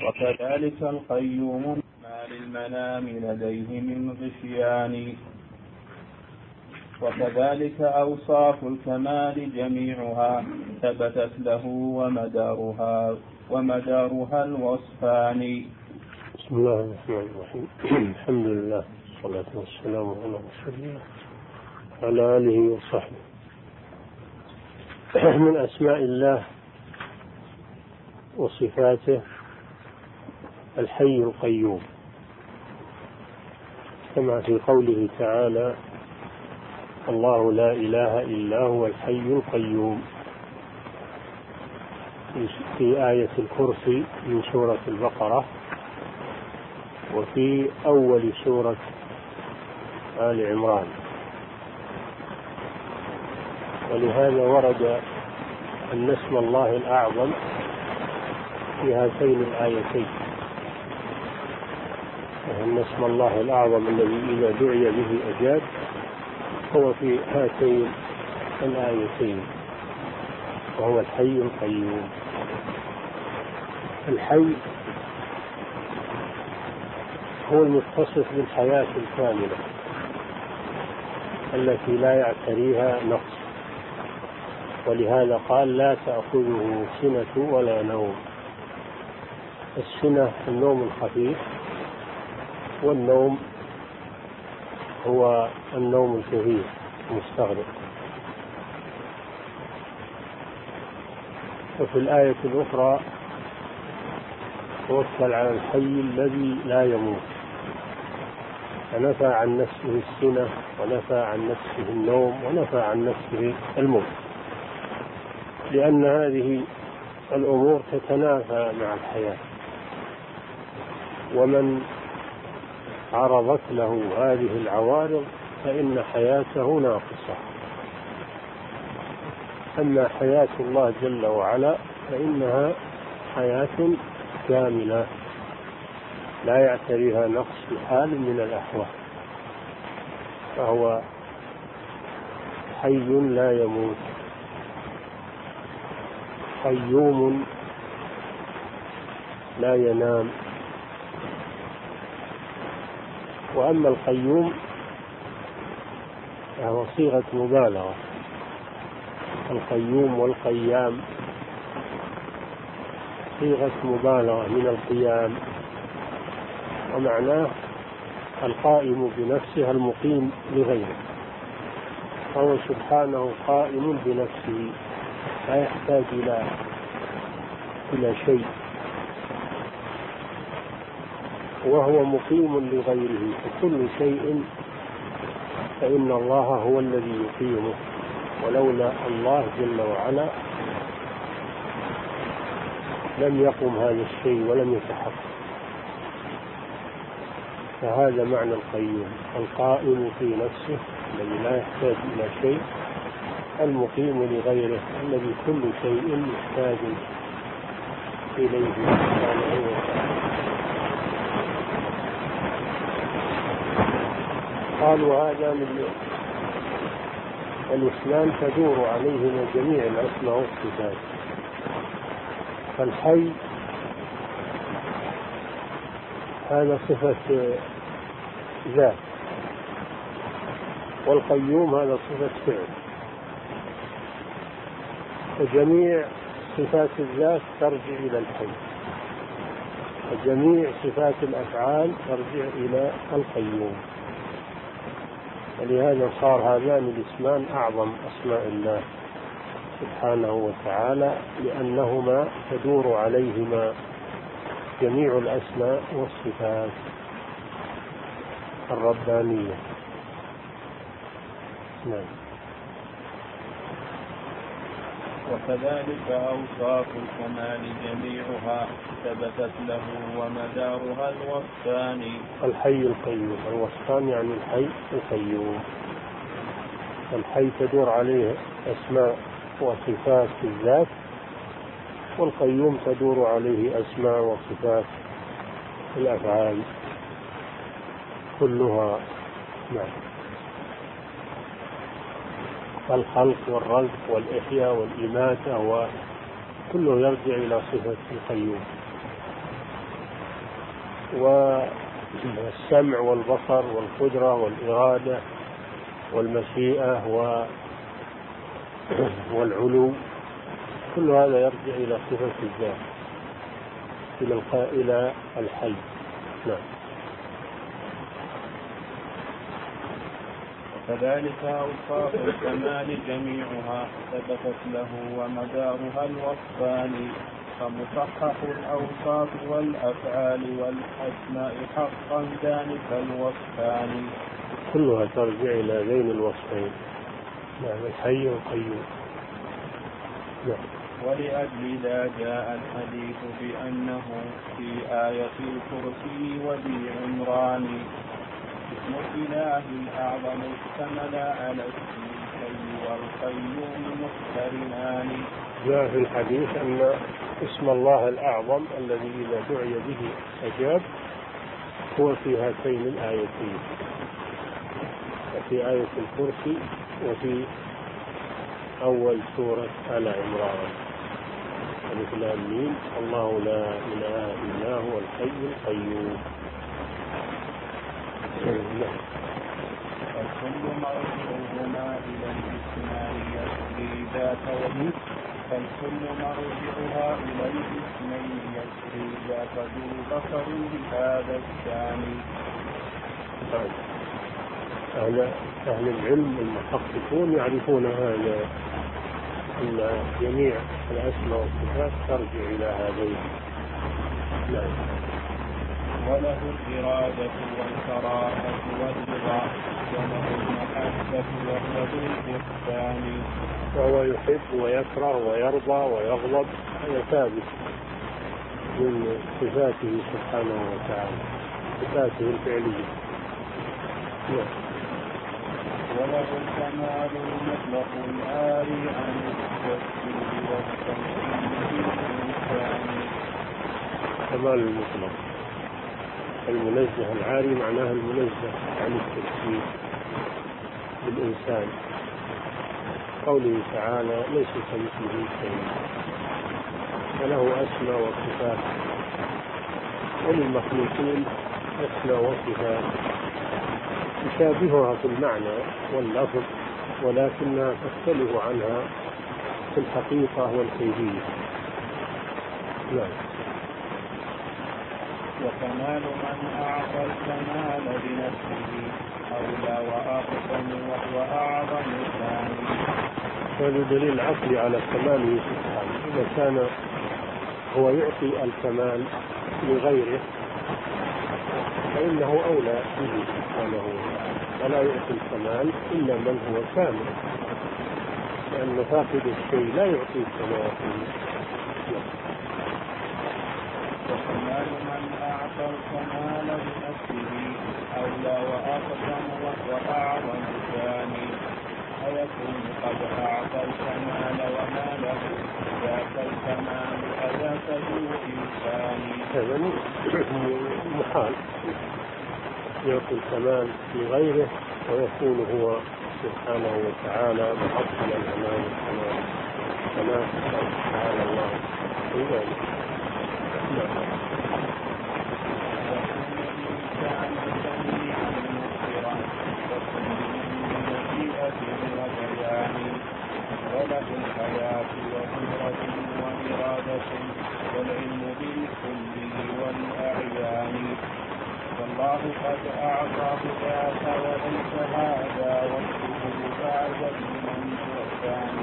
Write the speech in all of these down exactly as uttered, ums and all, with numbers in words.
وكذلك القيوم ما للمنام لديه من غشيان. وكذلك أوصاف الكمال جميعها ثبتت له ومدارها ومدارها الوصفان. بسم الله الرحمن الرحيم. الحمد لله والصلاة والسلام على رسول الله وعلى آله وصحبه. من أسماء الله وصفاته الحي القيوم، كما في قوله تعالى: الله لا إله إلا هو الحي القيوم، في آية الكرسي من سورة البقرة، وفي أول سورة آل عمران. ولهذا ورد أن اسم الله الأعظم في هاتين الآيتين، وأن اسم الله الأعظم الذي إذا دعي به أجاب هو في هاتين الآيتين، وهو الحي القيوم. الحي هو المتصف بالحياة الكاملة التي لا يعتريها نقص، ولهذا قال: لا تأخذه سنة ولا نوم. السنة النوم الخفيف، والنوم هو النوم الكثير المستغرق. وفي الآية الأخرى توكل على الحي الذي لا يموت، فنفى عن نفسه السنة، ونفى عن نفسه النوم، ونفى عن نفسه الموت، لأن هذه الأمور تتنافى مع الحياة، ومن عرضت له هذه العوارض فإن حياته ناقصة. أما حياة الله جل وعلا فإنها حياة كاملة لا يعتريها نقص في حال من الأحوال، فهو حي لا يموت، قيوم لا ينام. وأما القيوم فهو صيغة مبالغة، القيوم والقيام صيغة مبالغة من القيام، ومعناه القائم بنفسه المقيم لغيره، فهو سبحانه قائم بنفسه لا يحتاج إلى إلى شيء، وهو مقيم لغيره. فكل شيء فإن الله هو الذي يقيمه، ولولا الله جل وعلا لم يقم هذا الشيء ولم يتحقق. فهذا معنى القيوم، القائم في نفسه الذي لا يحتاج إلى شيء، المقيم لغيره الذي كل شيء محتاج إليه سبحانه وتعالى. قالوا هذا من الإسلام تدور عليه جميع الأسماء والصفات. فالحي هذا صفة ذات، والقيوم هذا صفة فعل، وجميع صفات الذات ترجع إلى الحي، وجميع صفات الأفعال ترجع إلى القيوم. ولهذا صار هذان الاسمان أعظم أسماء الله سبحانه وتعالى، لأنهما تدور عليهما جميع الأسماء والصفات الربانية. نعم. وكذلك أوصاف الكمال جميعها ثبتت له ومدارها الوصفان. الحي القيوم، الوصفان يعني الحي القيوم. الحي تدور عليه أسماء وصفات الذات، والقيوم تدور عليه أسماء وصفات الأفعال كلها. نعم. الخلق والرزق والإحياء والإماتة وكله يرجع إلى صفة القيوم. والسمع والبصر والقدرة والإرادة والمشيئة والعلو، كل هذا يرجع إلى صفة الذات، إلى إلى الحي. نعم. وكذلك أوصاف الكمال جميعها ثبتت له ومدارها الوصفان، فمصحح الأوصاف والأفعال والأسماء حقا ذلك الوصفان، كلها ترجع إلى ذين الوصفين، نعم، الحي والقيوم. نعم. ولأجل ذا جاء الحديث بأنه في آية الكرسي وذي عمران اسم الإله الأعظم اشتمل على اسم الحي والقيوم مقترنان. جاء في الحديث أن اسم الله الأعظم الذي إذا دعي به أجاب هو في هاتين الآيتين، في آية الكرسي وفي أول سورة آل عمران، مثل آمين الله لا إله إلا هو الحي القيوم. فالكل مرجعهما إلى الاسمين يسري ذات وجه، فالكل مرجعها إلى الاسمين يسري ذات ذو بصر بهذا الشان. أهل, أهل العلم المحققون يعرفون هذا، أن جميع الأسماء والصفات ترجع إلى هذين. نعم. وله الإرادة والكراهة والرضا، وله المحبة وهو الإحسان. وهو يحب ويكره ويرضى ويغضب، هذا ثابت من صفاته سبحانه وتعالى، صفاته الفعلية. نعم. وله الكمال المطلق الآري عن التشبيه والتمثيل بالإنسان. كمال المطلق المنزه العاري معناه المنزه عن التشبيه بالإنسان، قوله تعالى ليس كمثله شيء، فله أسماء وصفات، وللمخلوقين أسماء وصفات تشابهها في المعنى واللفظ، ولكنها تختلف عنها في الحقيقة والكيفية. نعم. وكمال من أعطى الكمال بنفسه أولى وأقسم وهو أعظم ثاني. هذا دليل عقلي على كماله سبحانه، إذا كان هو يعطي الكمال لغيره فإنه أولى به سبحانه وتعالى، ولا يعطي الكمال إلا من هو كامل، لأن فاقد الشيء لا يعطي الكمال. وكمال من أعطى الكمال بنفسه أولى وأقسم وهو أعظم ثاني، فيكون قد أعطى الكمال وما له ذاك الكمال أذاك ذو إنسان. هذا محال يعطي الكمال لغيره ويكون هو سبحانه وتعالى محصلا أمام الكمال، كما تعالى الله في ذلك. وله الحياة وقدرة وإرادة والعلم بالكل والأعيان، والله قد أعطاه ذاك وليس هذا وصفه بعد من الثاني.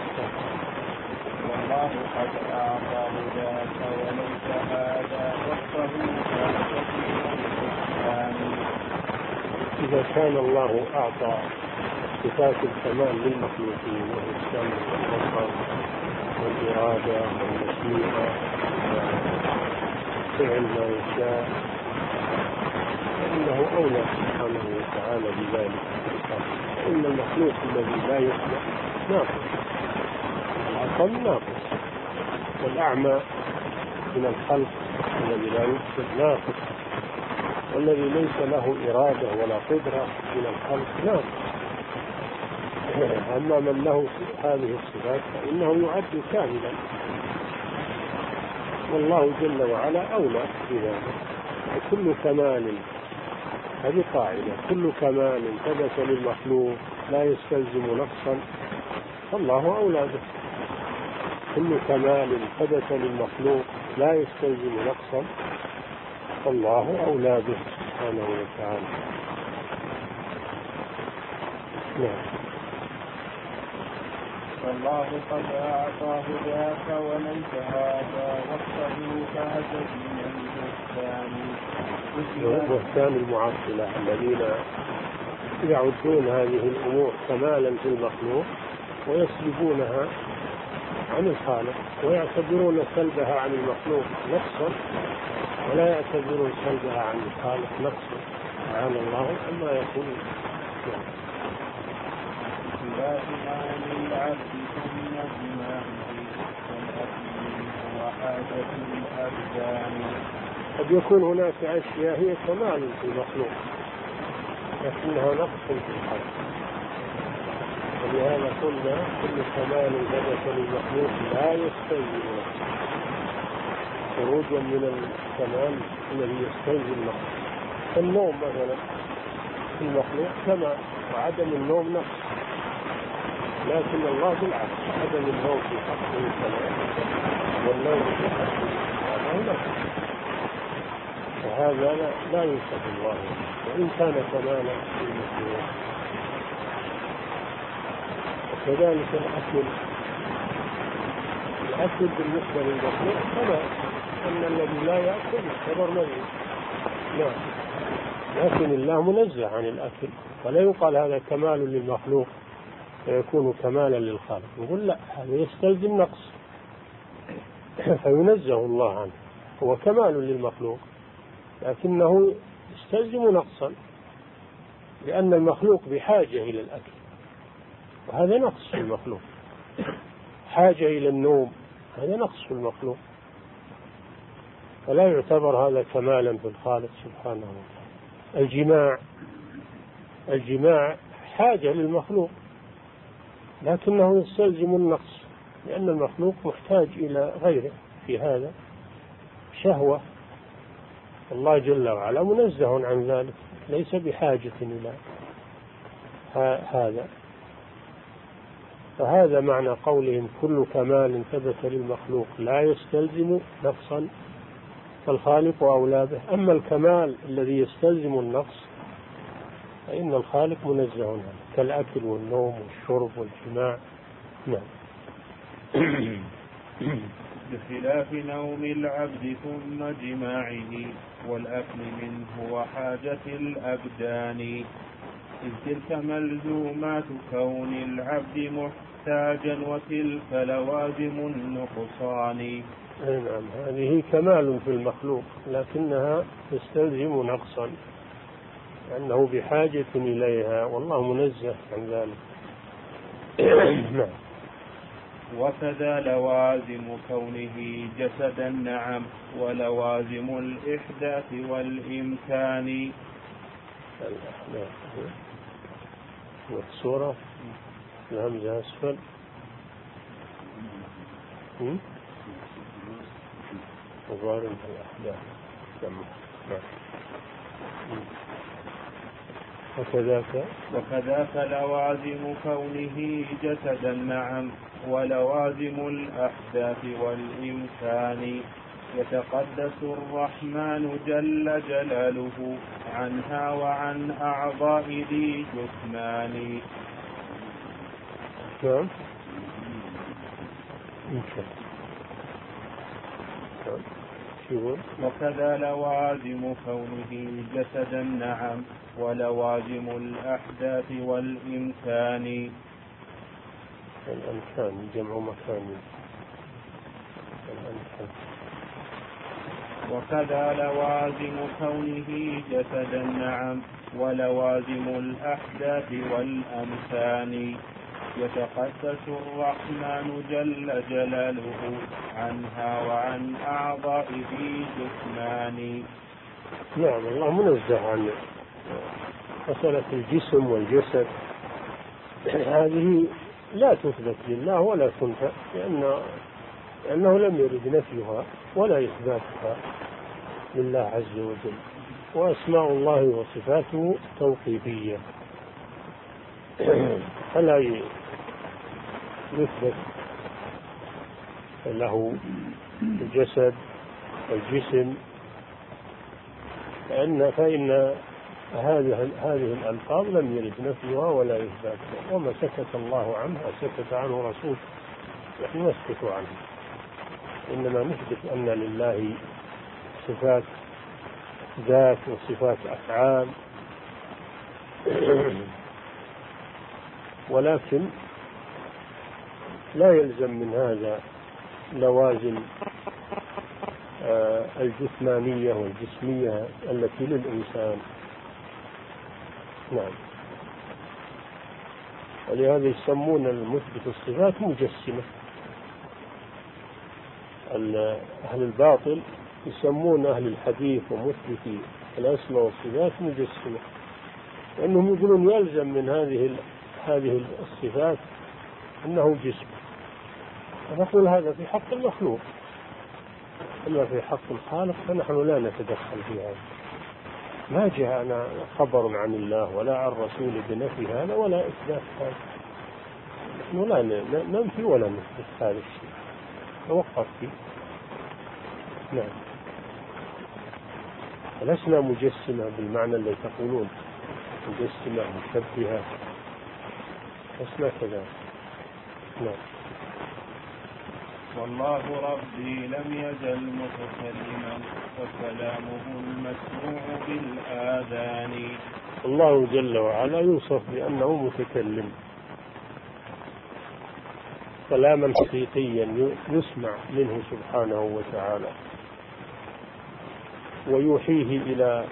والله قد أعطاه ذاك وليس هذا وصفه بعد من الثاني. إذا كان الله أعطى صفات الكمال للمخلوقين وهو السمع والبصر والإرادة والمشيئة وفعل ما يشاء، فإنه أولى سبحانه وتعالى بذلك. فإن المخلوق الذي لا يسمع ناقص، العقل ناقص، والأعمى من الخلق الذي لا يبصر ناقص، والذي ليس له إرادة ولا قدرة من الخلق ناقص. أما من له هذه الصفات فإنه يعد كاملا، والله جل وعلا أولى بذلك. كل كمال، هذه قاعدة، كل كمال ثبت للمخلوق لا يستلزم نقصا فالله أولى به. كل كمال ثبت للمخلوق لا يستلزم نقصا فالله أولى به سبحانه وتعالى. نعم. فالله قد أعطاه ذاك وليس هذا وصفه كهزل من البهتان. بهتان المعطلة الذين يعدون هذه الأمور كمالا في المخلوق ويسلبونها عن الخالق، ويعتبرون سلبها عن المخلوق نقصا ولا يعتبرون سلبها عن الخالق نقصا. سبحان الله عما يقولون. خلاف عن العبد ثم جماعه والأكل وحاجة الأبدان. قد يكون هناك أشياء هي كمال في المخلوق لكنها نقص في الخالق، ولهذا قلنا كل كمال ثبت للمخلوق لا يستلزم نقصا، خروجا من الكمال الذي يستلزم نقص. النوم مثلا في المخلوق كمال وعدم النوم نقص، لكن الله بالعكس عدم النوم في حقه كمال والنوم في حقه هذا نقص، وهذا لا, لا يوصف الله وإن كان كمالا في المخلوق. وكذلك الأكل الأكل بالنسبة للمخلوق كما أن الذي لا يأكل يعتبر ميت. نعم، لكن الله منزه عن الأكل، ولا يقال هذا كمال للمخلوق فيكون كمالا للخالق. نقول لا، هذا يستلزم نقص فينزه الله عنه. هو كمال للمخلوق لكنه يستلزم نقصا لأن المخلوق بحاجة إلى الأكل، وهذا نقص في المخلوق. حاجة إلى النوم هذا نقص في المخلوق، فلا يعتبر هذا كمالا في الخالق سبحانه وتعالى. الجماع الجماع حاجة للمخلوق لكنه يستلزم النقص لأن المخلوق محتاج إلى غيره في هذا شهوة، الله جل وعلا منزه عن ذلك ليس بحاجة إلى هذا. فهذا معنى قولهم كل كمال ثبت للمخلوق لا يستلزم نقصا فالخالق أولى به. أما الكمال الذي يستلزم النقص فإن الخالق منزه عنه كالأكل والنوم والشرب والجماع. نعم. بخلاف نوم العبد ثم جماعه والأكل منه وحاجة الأبدان، إذ تلك ملزومات كون العبد محتاجا وتلك لوازم النقصان. نعم، هذه كمال في المخلوق لكنها تستلزم نقصا لأنه بحاجة إليها والله منزه عن ذلك. نعم. وكذا لوازم كونه جسدا نعم ولوازم الإحداث والإمكان. والصورة الهمزة أسفل وظاهر الأحداث. وكذاك وكذاك لوازم كونه جسدا نعم ولوازم الأحداث والإمكان، يتقدس الرحمن جل جلاله عنها وعن أعضاء ذي جثمان. نعم. وكذا لوازم كونه جسدا نعم ولوازم الأحداث والإمكان. الأمكان جمع مكان. الأمكان. وكذا لوازم كونه جسدا نعم ولوازم الأحداث والأمكان، يتقدس الرحمن جل جلاله عنها وعن أعضاء ذي جثمان. نعم، الله منزه عن مسألة الجسم والجسد، هذه لا تثبت لله ولا تنفى لأن لأنه لم يرد نفيها ولا إثباتها، لله عز وجل. وأسماء الله وصفاته توقيفية، فلا يثبت له الجسد والجسم، فإن فإن هذه هذه الألفاظ لم يرد نفيها ولا إثباتها، وما سكت الله عنها سكت عنه رسول، نحن نسكت عنه، إنما نثبت أن لله صفات ذات وصفات أفعال، ولكن لا يلزم من هذا لوازم الجسمانية والجسمية التي للإنسان. نعم. ولهذا يسمون المثبت الصفات مجسمة. أهل الباطل يسمون أهل الحديث ومثبتي الأسماء والصفات مجسمة، لأنهم يقولون يلزم من هذه هذه الصفات أنه جسم، ونقول هذا في حق المخلوق، أما في حق الخالق فنحن لا نتدخل في هذا. ما جاءنا خبر عن الله ولا عن رسول بنفي هذا ولا إثبات هذا، نحن لا ننفي ولا نثبت هذا الشيء، توقف فيه. نعم. لسنا مجسمة بالمعنى الذي تقولون، مجسمة مشبهة، لسنا كذلك. نعم. والله ربي لم يزل متكلما وكلامه المسموع بالآذان. الله جل وعلا يوصف بأنه متكلم كلاما حقيقيا يسمع منه سبحانه وتعالى، ويوحيه إلى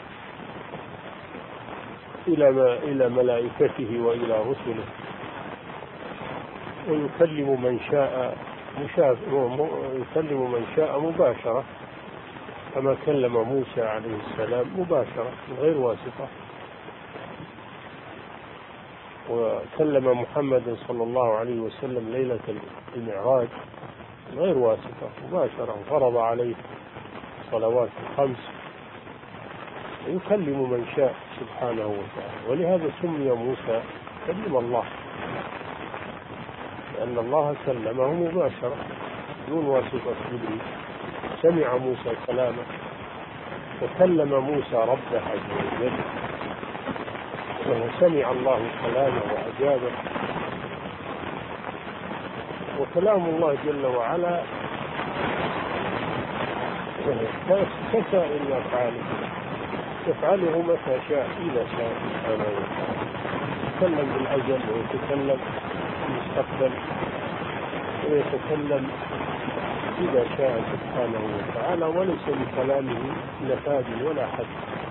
إلى ما إلى ملائكته وإلى رسله، ويكلم من شاء يكلم من شاء مباشرة، كما كلم موسى عليه السلام مباشرة من غير واسطة، وكلم محمد صلى الله عليه وسلم ليلة المعراج من غير واسطة مباشرة، فرض عليه الصلوات الخمس، ويكلم من شاء سبحانه وتعالى. ولهذا سمي موسى كلم الله، لأن الله كلمه مباشرة دون واسطة جبريل. سمع موسى كلامه، وكلم موسى ربه عز وجل، وسمع الله كلامه وأجابه. وكلام الله جل وعلا كسائر أفعاله، يفعله متى شاء إذا شاء سبحانه وتعالى. يتكلم بالأجل ويتكلم بالمستقبل ويتكلم إذا شاء سبحانه وتعالى، وليس لكلامه نفاذ ولا حد.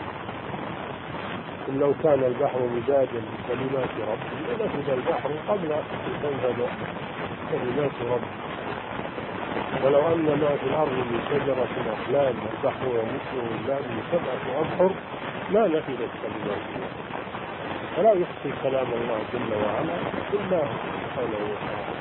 لو كان البحر مدادا لكلمات ربي لنفذ البحر قبل أن تنفذ كلمات ربي، ولو أن ما في الأرض من شجرة أقلام والبحر يمده الماء من سبعة أبحر ما نفذت كلمات الله. فلا يخفي كلام الله جل وعلا إلا سبحانه وتعالى.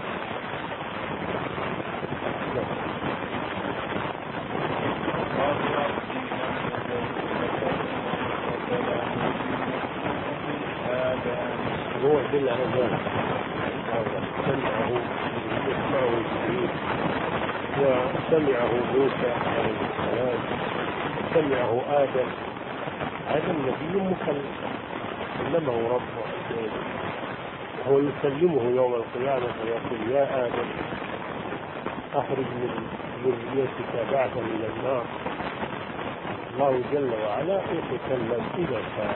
هو بالأذان سمعه يسمعه جبريل، وسمعه موسى عليه السلام، سمعه آدم. آدم نبي مكلم كلمه ربه عز وجل، وهو يكلمه يوم القيامة ويقول يا آدم أخرج من ذريتك بعثا إلى النار. الله جل وعلا يتكلم إذا شاء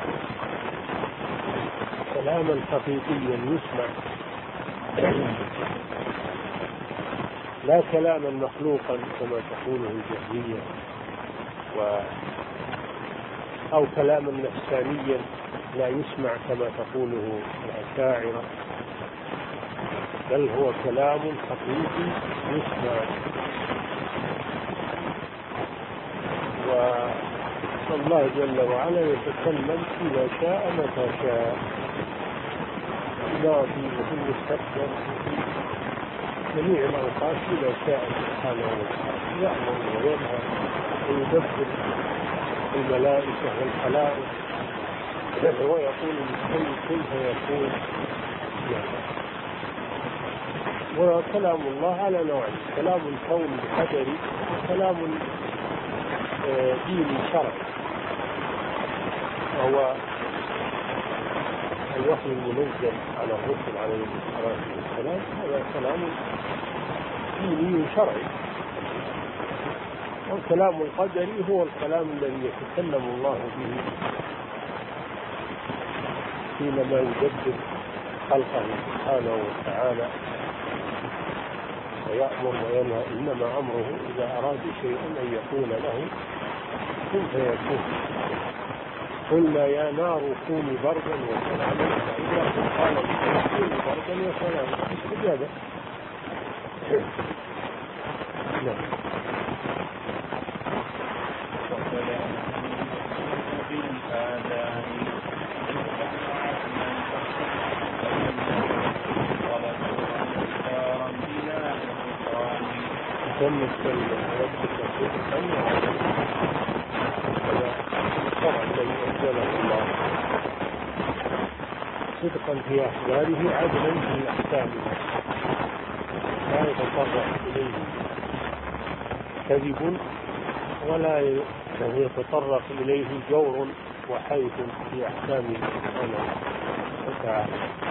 كلاما حقيقيا يسمع، لا كلاما مخلوقا كما تقوله الجهمية، و أو كلاما نفسانيا لا يسمع كما تقوله الأشاعرة، بل هو كلام حقيقي يسمع. والله جل وعلا يتكلم إذا شاء متى شاء، الماضي وفي المستقبل جميع الأوقات إذا شاء سبحانه وتعالى، يأمر وينهى ويدبر الملائكة والخلائق ويقول لكل كن فيكون. وكلام الله على نوعين: كلام كوني قدري وكلام ديني شرعي، وهو الوحي المنزل على الرسل عليه الصلاة والسلام. هذا كلام ديني شرعي. والكلام القدري هو الكلام الذي يتكلم الله به حينما يدبر خلقه سبحانه وتعالى ويأمر وينهى. إنما أمره إذا أراد شيئا أن يقول له كن فيكون. قلنا يا نار كوني بردا وسلاما، فإذا قال كوني بردا وسلاما استجابة. نعم. ثم الكلمة ربك صدقا وعدلا، هذا الشرع الذي أنزله الله، صدقا في أخباره عدلا في أحكامه، لا يتطرق إليه كذب ولا يتطرق إليه جور وحيف في أحكامه سبحانه وتعالى.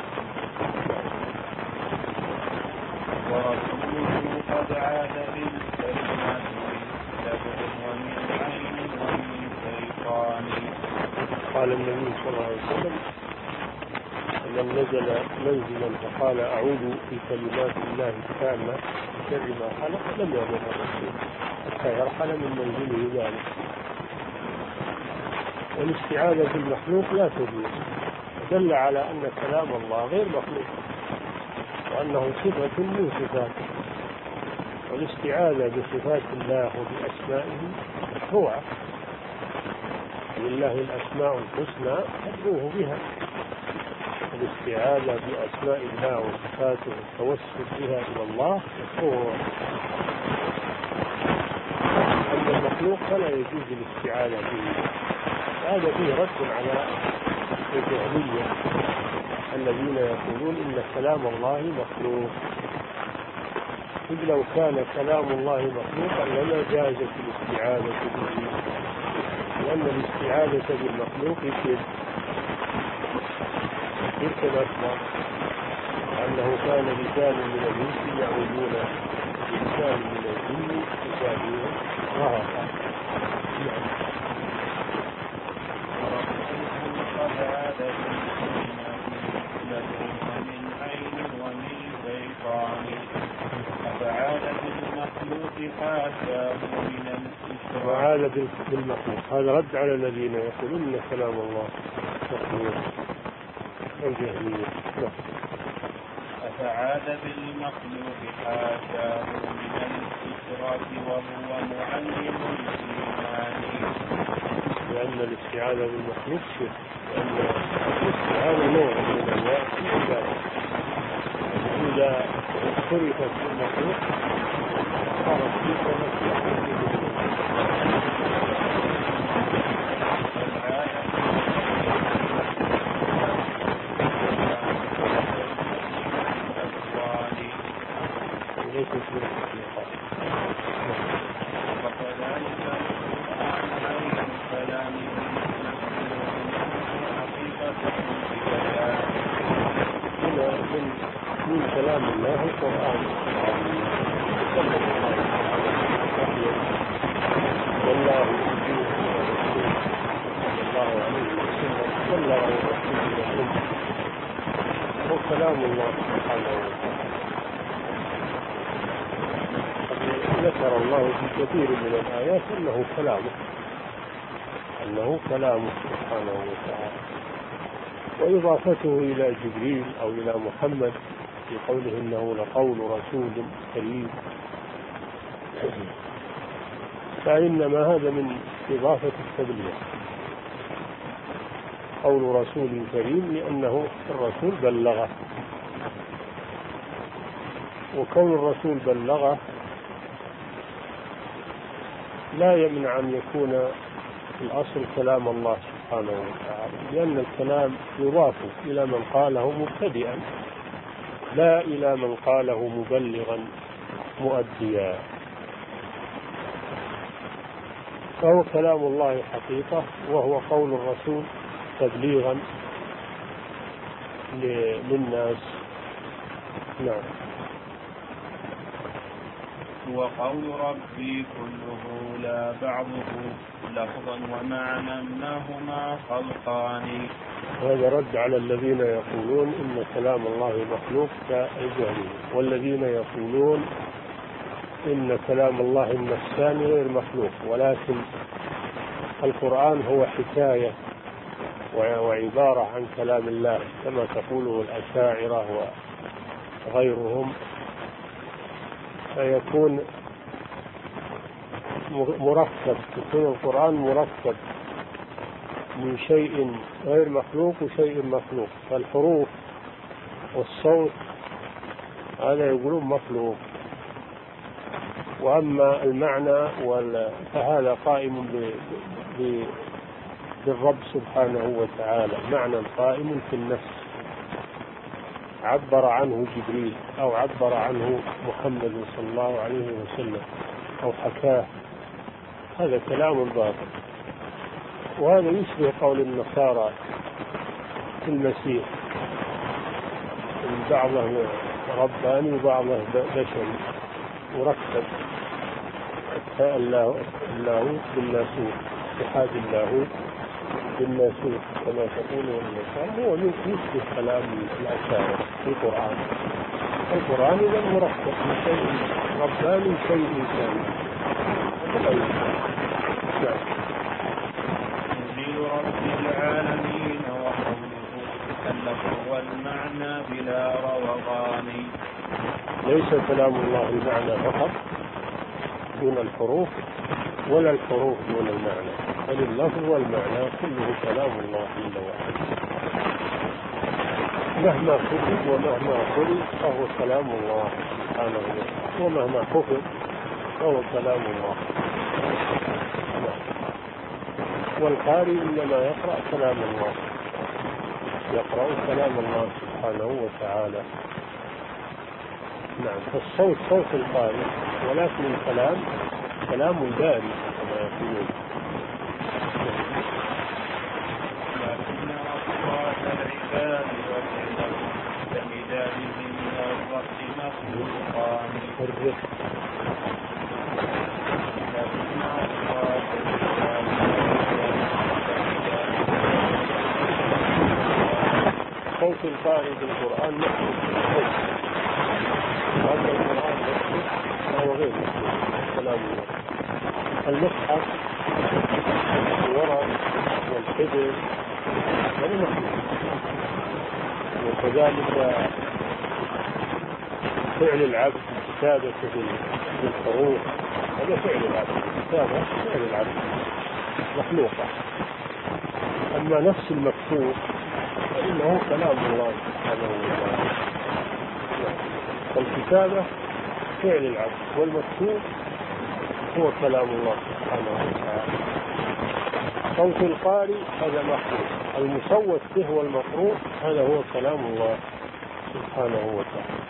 ورسوله قد عاد بالكلمات من سبب ومن عين ومن شيطان. قال النبي صلى الله عليه وسلم: من نزل منزلا فقال أعوذ بكلمات الله التامة من شر ما خلق لم يضر الرسول حتى يرحل من منزله ذلك. والاستعاذة بالمخلوق لا تجوز، دل على أن كلام الله غير مخلوق وأنه صفة من صفاته. والاستعاذة بصفات الله وبأسمائه مشروعة، لله الأسماء الحسنى فادعوه بها. الاستعاذة بأسماء الله وصفاته والتوسل بها إلى الله مشروع. أما المخلوق فلا يجوز الاستعاذة به. هذا فيه رد على الجهمية الذين يقولون إن كلام الله مخلوق. إذ لو كان كلام الله مخلوقا لما جازت الاستعاذة به، لأن الاستعاذة بالمخلوق شرك شرك أكبر. أنه كان رجال من الإنس يعودون برجال من الجن يجادلون رهقا. وعاد بالمخلوق. هذا رد على الذين يقولون إن كلام الله مخلوق الجهمية. أفعاد بالمخلوق حاشاه من الإشراك وهو معلم الإيمان. لأن الاستعاذة بالمخلوق شرك، لأن الاستعاذة نوع من أنواع العبادة. إذا صرفت بالمخلوق صارت تلك مخلوق. من كلام الله القرآن صلى الله عليه وسلم صلى هو كلام الله سبحانه وتعالى. ذكر الله في كثير من الآيات أنه كلامه أنه كلامه سبحانه وتعالى. وإضافته إلى جبريل أو إلى محمد في قوله إنه لقول رسول كريم، فإنما هذا من إضافة التبليغ. قول رسول كريم لأنه الرسول بلغه، وكون الرسول بلغه لا يمنع أن يكون الأصل كلام الله سبحانه وتعالى، لأن الكلام يضاف إلى من قاله مبتدئا لا إلى من قاله مبلغا مؤديا، فهو كلام الله حقيقة، وهو قول الرسول تبليغا للناس. نعم. وقول ربي كله لا بعضه لفظا ومعنى ما هما خلقان. هذا رد على الذين يقولون إن كلام الله مخلوق كالجهمية، والذين يقولون إن كلام الله النفساني غير مخلوق، ولكن القرآن هو حكاية وعبارة عن كلام الله كما تقوله الأشاعرة وغيرهم، فيكون مركب، يكون القرآن مركب من شيء غير مخلوق وشيء مخلوق، فالحروف والصوت هذا يقولون مخلوق، وأما المعنى فهذا قائم بالرب سبحانه وتعالى، معنى قائم في النفس عبر عنه جبريل أو عبر عنه محمد صلى الله عليه وسلم أو حكاه، هذا كلام باطل. وهذا يشبه قول النصارى في المسيح، بعضه رباني وبعضه بشري مركب، اللاهوت بالناسوت، اتحاد اللاهوت بالناسوت كما تقوله النصارى، هو يشبه كلام الأشاعرة في القرآن. القرآن إذا مركب من شيء رباني شيء إنساني. تنزيل رب العالمين وقوله اللفظ والمعنى بلا روغان. ليس كلام الله المعنى فقط دون الحروف، ولا الحروف دون المعنى، بل اللفظ والمعنى كله كلام الله جل وعلا، مهما كتب ومهما قرئ فهو كلام الله سبحانه وتعالى، ومهما حفظ فهو كلام الله. والقارئ إنما يقرأ كلام الله، يقرأ كلام الله سبحانه وتعالى. نعم. فالصوت صوت القارئ، ولكن الكلام كلام الباري كما يقولون. لكن أصوات العباد وفعلهم كمدادهم من الرأس مخلوقان. الرفق. لكن أصوات العباد صوت القارئ بالقرآن مخلوق، هذا القرآن مخلوق وهو غير مخلوق كلام الله. المصحف والورق والحبر هذا مخلوق، وكذلك فعل العبد كتابة بالحروف هذا فعل العبد، كتابة فعل العبد مخلوقة. أما نفس المكتوب فإنه كلام الله سبحانه وتعالى. الكتابة فعل العبد، والمكتوب هو كلام الله سبحانه وتعالى. صوت القارئ هذا مخلوق، المصوت به والمقروء هذا هو كلام الله سبحانه وتعالى.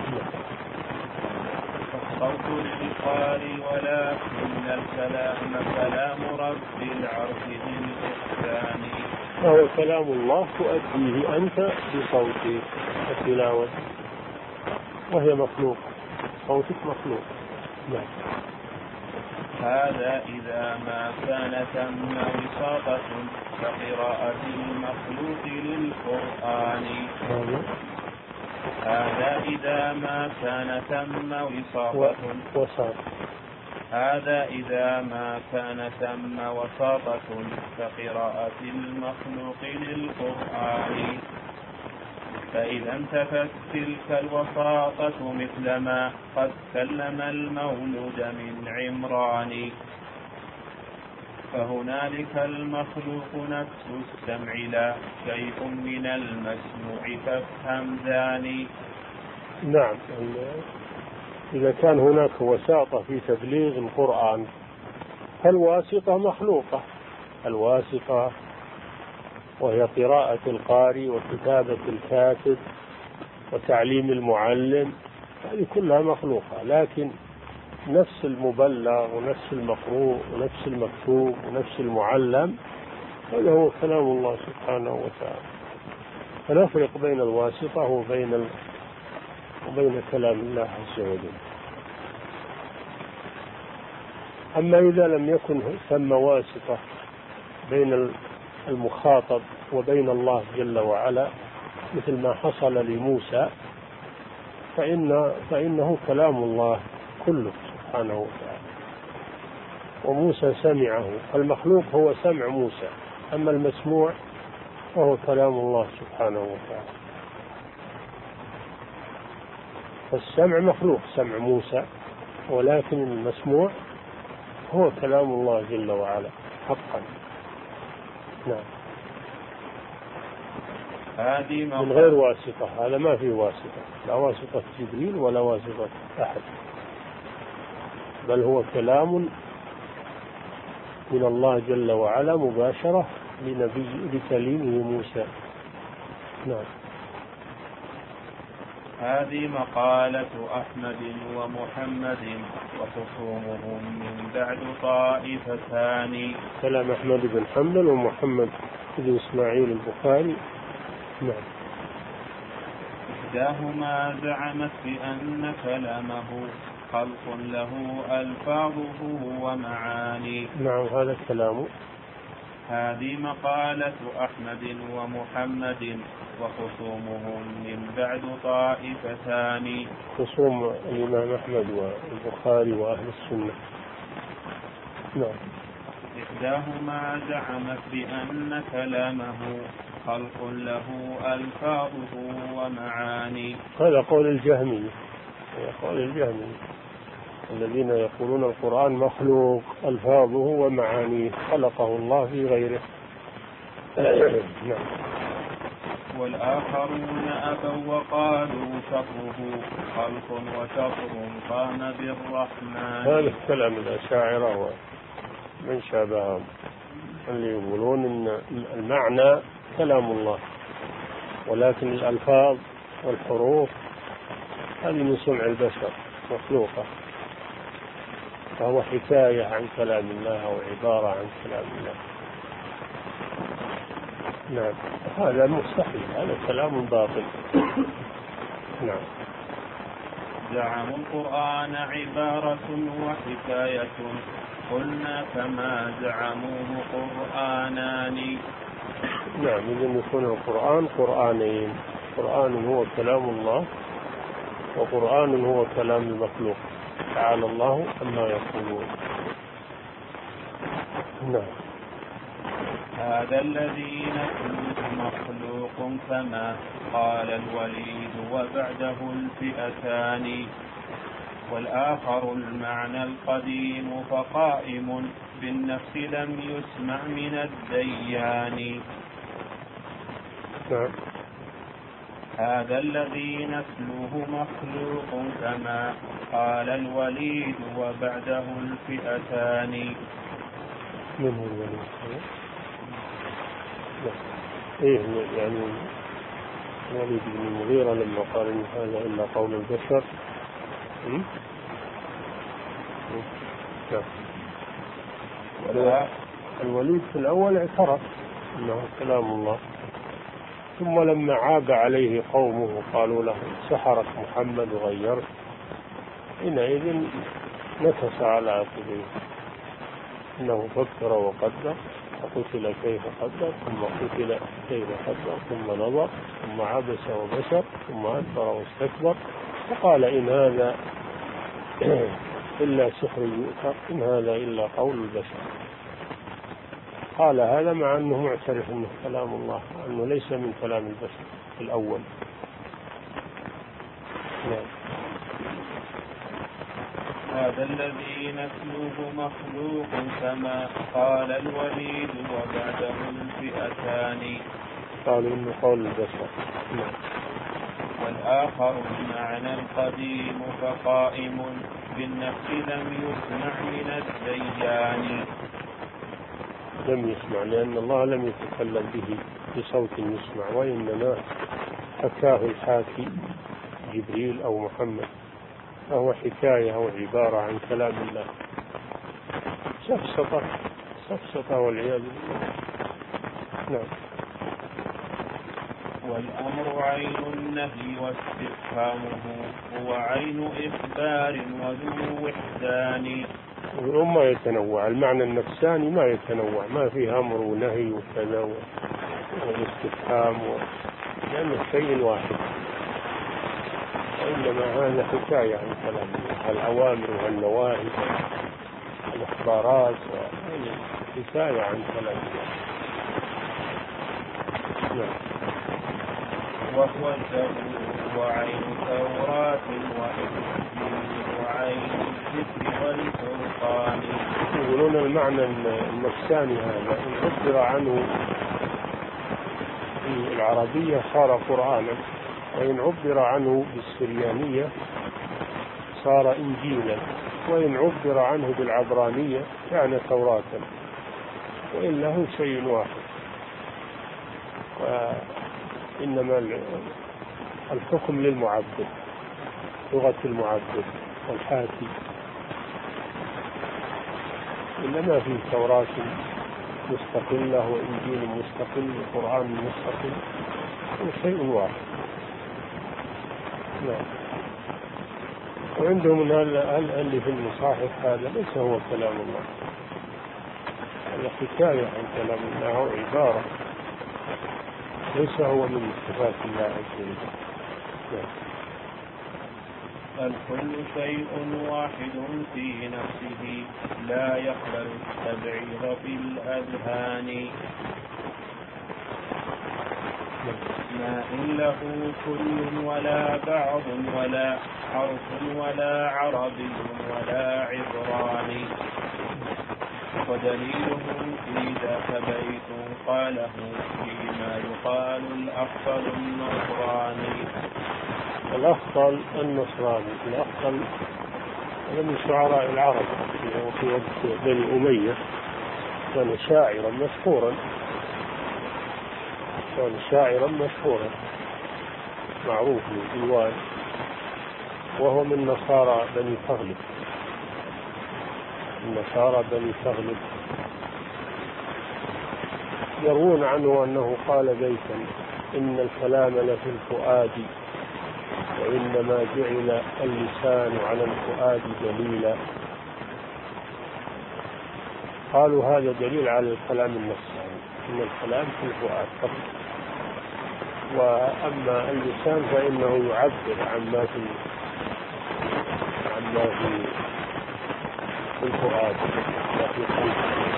صوت القارئ ولكن الكلام كلام رب العرش ذي الإحسان. فهو كلام الله تؤديه أنت بصوتك التلاوة، وهي مخلوق، صوتك مخلوق. لا. هذا إذا ما كان ثم وساطة كقراءة المخلوق للقرآن. هذا إذا ما كان ثم وساطة وساط. هذا إذا ما كان ثم وساطة كقراءة المخلوق للقرآن. فإذا انتفت تلك الوساطة مثل ما قد كلم المولود من عمران، فهنالك المخلوق نفس السمع لا شيء من المسموع فافهم ذاني. نعم. إذا كان هناك وساطة في تبليغ القرآن فالواسطة مخلوقة، الواسطة وهي قراءة القارئ وكتابة الكاتب وتعليم المعلم، هذه كلها مخلوقة، لكن نفس المبلغ ونفس المقروء ونفس المكتوب ونفس المعلم هذا هو كلام الله سبحانه وتعالى. فنفرق بين الواسطة وبين ال... وبين كلام الله عز وجل. أما إذا لم يكن ثم واسطة بين المخاطب وبين الله جل وعلا مثل ما حصل لموسى فإن فإنه كلام الله كله سبحانه وتعالى، وموسى سمعه، المخلوق هو سمع موسى، أما المسموع فهو كلام الله سبحانه وتعالى. فالسمع مخلوق سمع موسى، ولكن المسموع هو كلام الله جل وعلا حقا. نعم. من غير واسطة، هذا ما في واسطة، لا واسطة جبريل ولا واسطة أحد، بل هو كلام من الله جل وعلا مباشرة لنبي لكليمه موسى. نعم. هذه مقالة أحمد ومحمد وخصومهم من بعد طائفتان. كلام أحمد بن حنبل ومحمد بن إسماعيل البخاري. نعم. إحداهما زعمت بأن كلامه خلق له ألفاظه ومعاني. نعم هذا الكلام. هذه مقالة أحمد ومحمد وخصومهم من بعد طائفتان. خصوم الإمام أحمد والبخاري وأهل السنة. نعم. إحداهما زعمت بأن كلامه خلق له ألفاظه ومعاني. هذا قول الجهمي، قول الجهمي الذين يقولون القرآن مخلوق ألفاظه ومعانيه، خلقه الله في غيره. نعم. والآخرون أبوا وقالوا شطره خلق وشطر قام بالرحمن. هذا كلام الأشاعرة ومن شابههم اللي يقولون إن المعنى كلام الله، ولكن الألفاظ والحروف هذه من صنع البشر مخلوقة، فهو حكاية عن كلام الله أو عبارة عن كلام الله. نعم. هذا مستحيل، هذا كلام باطل. نعم. زعموا القرآن عبارة وحكاية، قلنا كما زعموه قرآنان. نعم، إذن يكون القرآن قرآنين، قرآن هو كلام الله وقرآن هو كلام المخلوق، تعالى الله عما يقولون. نعم. هذا الذي نتلوه مخلوق كما قال الوليد وبعده الفئتان، والآخر المعنى القديم فقائم بالنفس لم يسمع من الديان. نعم. هذا الذي نتلوه مخلوق كما قال الوليد وبعده الفئتان. من هو الوليد؟ إيه يعني الوليد بن المغيرة لما قال إن هذا إلا قول البشر. نعم. الوليد في الأول اعترف أنه كلام الله، ثم لما عاب عليه قومه قالوا له سحرك محمد وغيرت، حينئذ نكس على عقبيه، إنه فكر وقدر فقتل كيف قدر ثم قتل كيف قدر ثم نظر ثم عبس وبشر ثم أدبر واستكبر وقال إن هذا إلا سحر يؤثر، إن هذا إلا قول البشر. قال هذا مع أنه معترف أنه كلام الله وأنه ليس من كلام البشر في الأول. نعم. هذا الذي نتلوه مخلوق كما قال الوليد وبعده الفئتان. قالوا إنه قول البشر. نعم. والآخر المعنى القديم فقائم بالنفس لم يسمع من الديان. لم يسمع لأن الله لم يتكلم به بصوت يسمع، وإنما حكاه الحاكي جبريل أو محمد، فهو حكاية أو عبارة عن كلام الله. سفسطة سفسطة والعياذ بالله. نعم. والأمر عين النهي واستفهامه هو عين إخبار وذو وحدان. وما يتنوع، المعنى النفساني ما يتنوع، ما فيه أمر ونهي وكذا والاستفهام و... لأنه شيء واحد، وإنما هذا حكاية عن كلام الأوامر والنواهي الإخبارات، حكاية عن كلام الله. وهو الزبور وعين توراة وإنجيل وعين الذكر والفرقان. يقولون المعنى النفساني هذا إن عبر عنه في العربية صار قرآنا، وإن عبر عنه بالسريانية صار إنجيلا، وإن عبر عنه بالعبرانية كان توراة، وإلا هو شيء واحد. وإنما الحكم للمعبد، لغة المعبد والحاكي، إنما في توراة مستقلة وإنجيل مستقل وقرآن مستقل، هو شيء واحد. نعم. وعندهم اللي في المصاحف هذا ليس هو كلام الله، هذا حكاية عن كلام الله، هو عبارة، ليس هو من صفات الله عز وجل. الكل شيء واحد في نفسه لا يقبل التبعيض في الأذهان. ما إن له كل ولا بعض ولا حرف ولا عربي ولا عبراني. ودليلهم في ذاك بيت قاله فيما يقال الأفضل النصراني. الأفضل النصراني، الأفضل من شعراء العرب في وقت بني أمية، كان شاعرا مشهورا، كان شاعرا مشهورا معروف من ديوان، وهو من نصارى بني تغلب، النصارى بني تغلب. يروون عنه أنه قال بيتا: إن الكلام لفي الفؤاد وإنما جعل اللسان على الفؤاد دليلا. قالوا هذا دليل على الكلام النفساني، إن الكلام في الفؤاد فقط، وأما اللسان فإنه يعبر عما في عما في الفؤاد وفي القلب.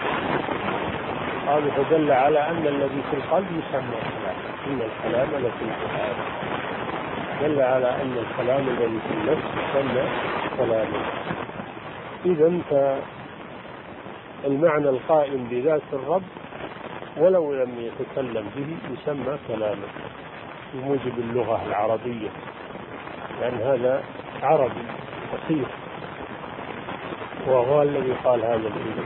قالوا فدل على أن الذي في القلب يسمى كلام، إن الكلام لفي الفؤاد، دل على أن الكلام الذي في النفس يسمى كلاما. إذن فالمعنى القائم بذات الرب ولو لم يتكلم به يسمى كلاما بموجب اللغة العربية، لأن هذا عربي فصيح، وهو الذي قال هذا الإله.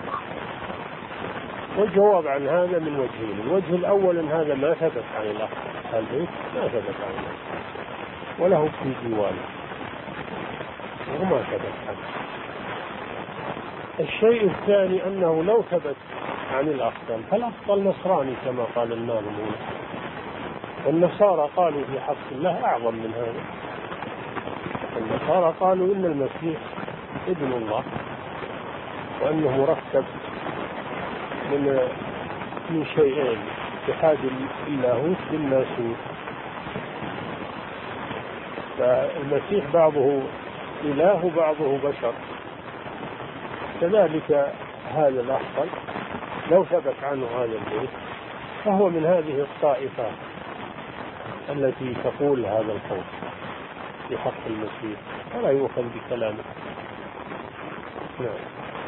والجواب عن هذا من وجهين: الوجه الأول أن هذا ما ثبت عن الأخ البيت، ما ثبت عن الأخ وله في ديوانه وما ثبت عنه. الشيء الثاني أنه لو ثبت عن الأفضل فالأفضل نصراني كما قال الناظم هنا، والنصارى قالوا في حق الله أعظم من هذا. النصارى قالوا إن المسيح ابن الله، وأنه مركب من من شيئين: اتحاد اللاهوت بالناسوت. فالمسيح بعضه إله وبعضه بشر، كذلك هذا الأفضل لو ثبت عنه هذا البيت فهو من هذه الطائفة التي تقول هذا القول في حق المسيح، ولا يؤخذ بكلامه. نعم.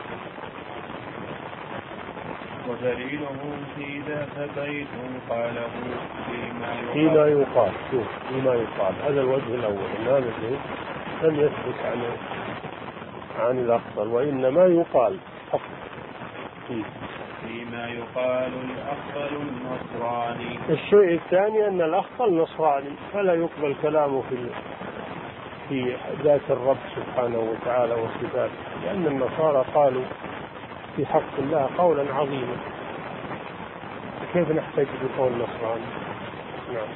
ودليله في ذاك بيت قاله فيما يقال, فيما يقال. شوف، فيما يقال هذا الوجه الأول، أن هذا البيت لم يثبت عن عن الأخطل، وإنما يقال فيه. فيما يقال الأخطل النصراني. الشيء الثاني أن الأخطل نصراني، فلا يقبل كلامه في في ذات الرب سبحانه وتعالى وصفاته، لأن النصارى قالوا في حق الله قولا عظيما، كيف نحتج بقول نصراني؟ نعم.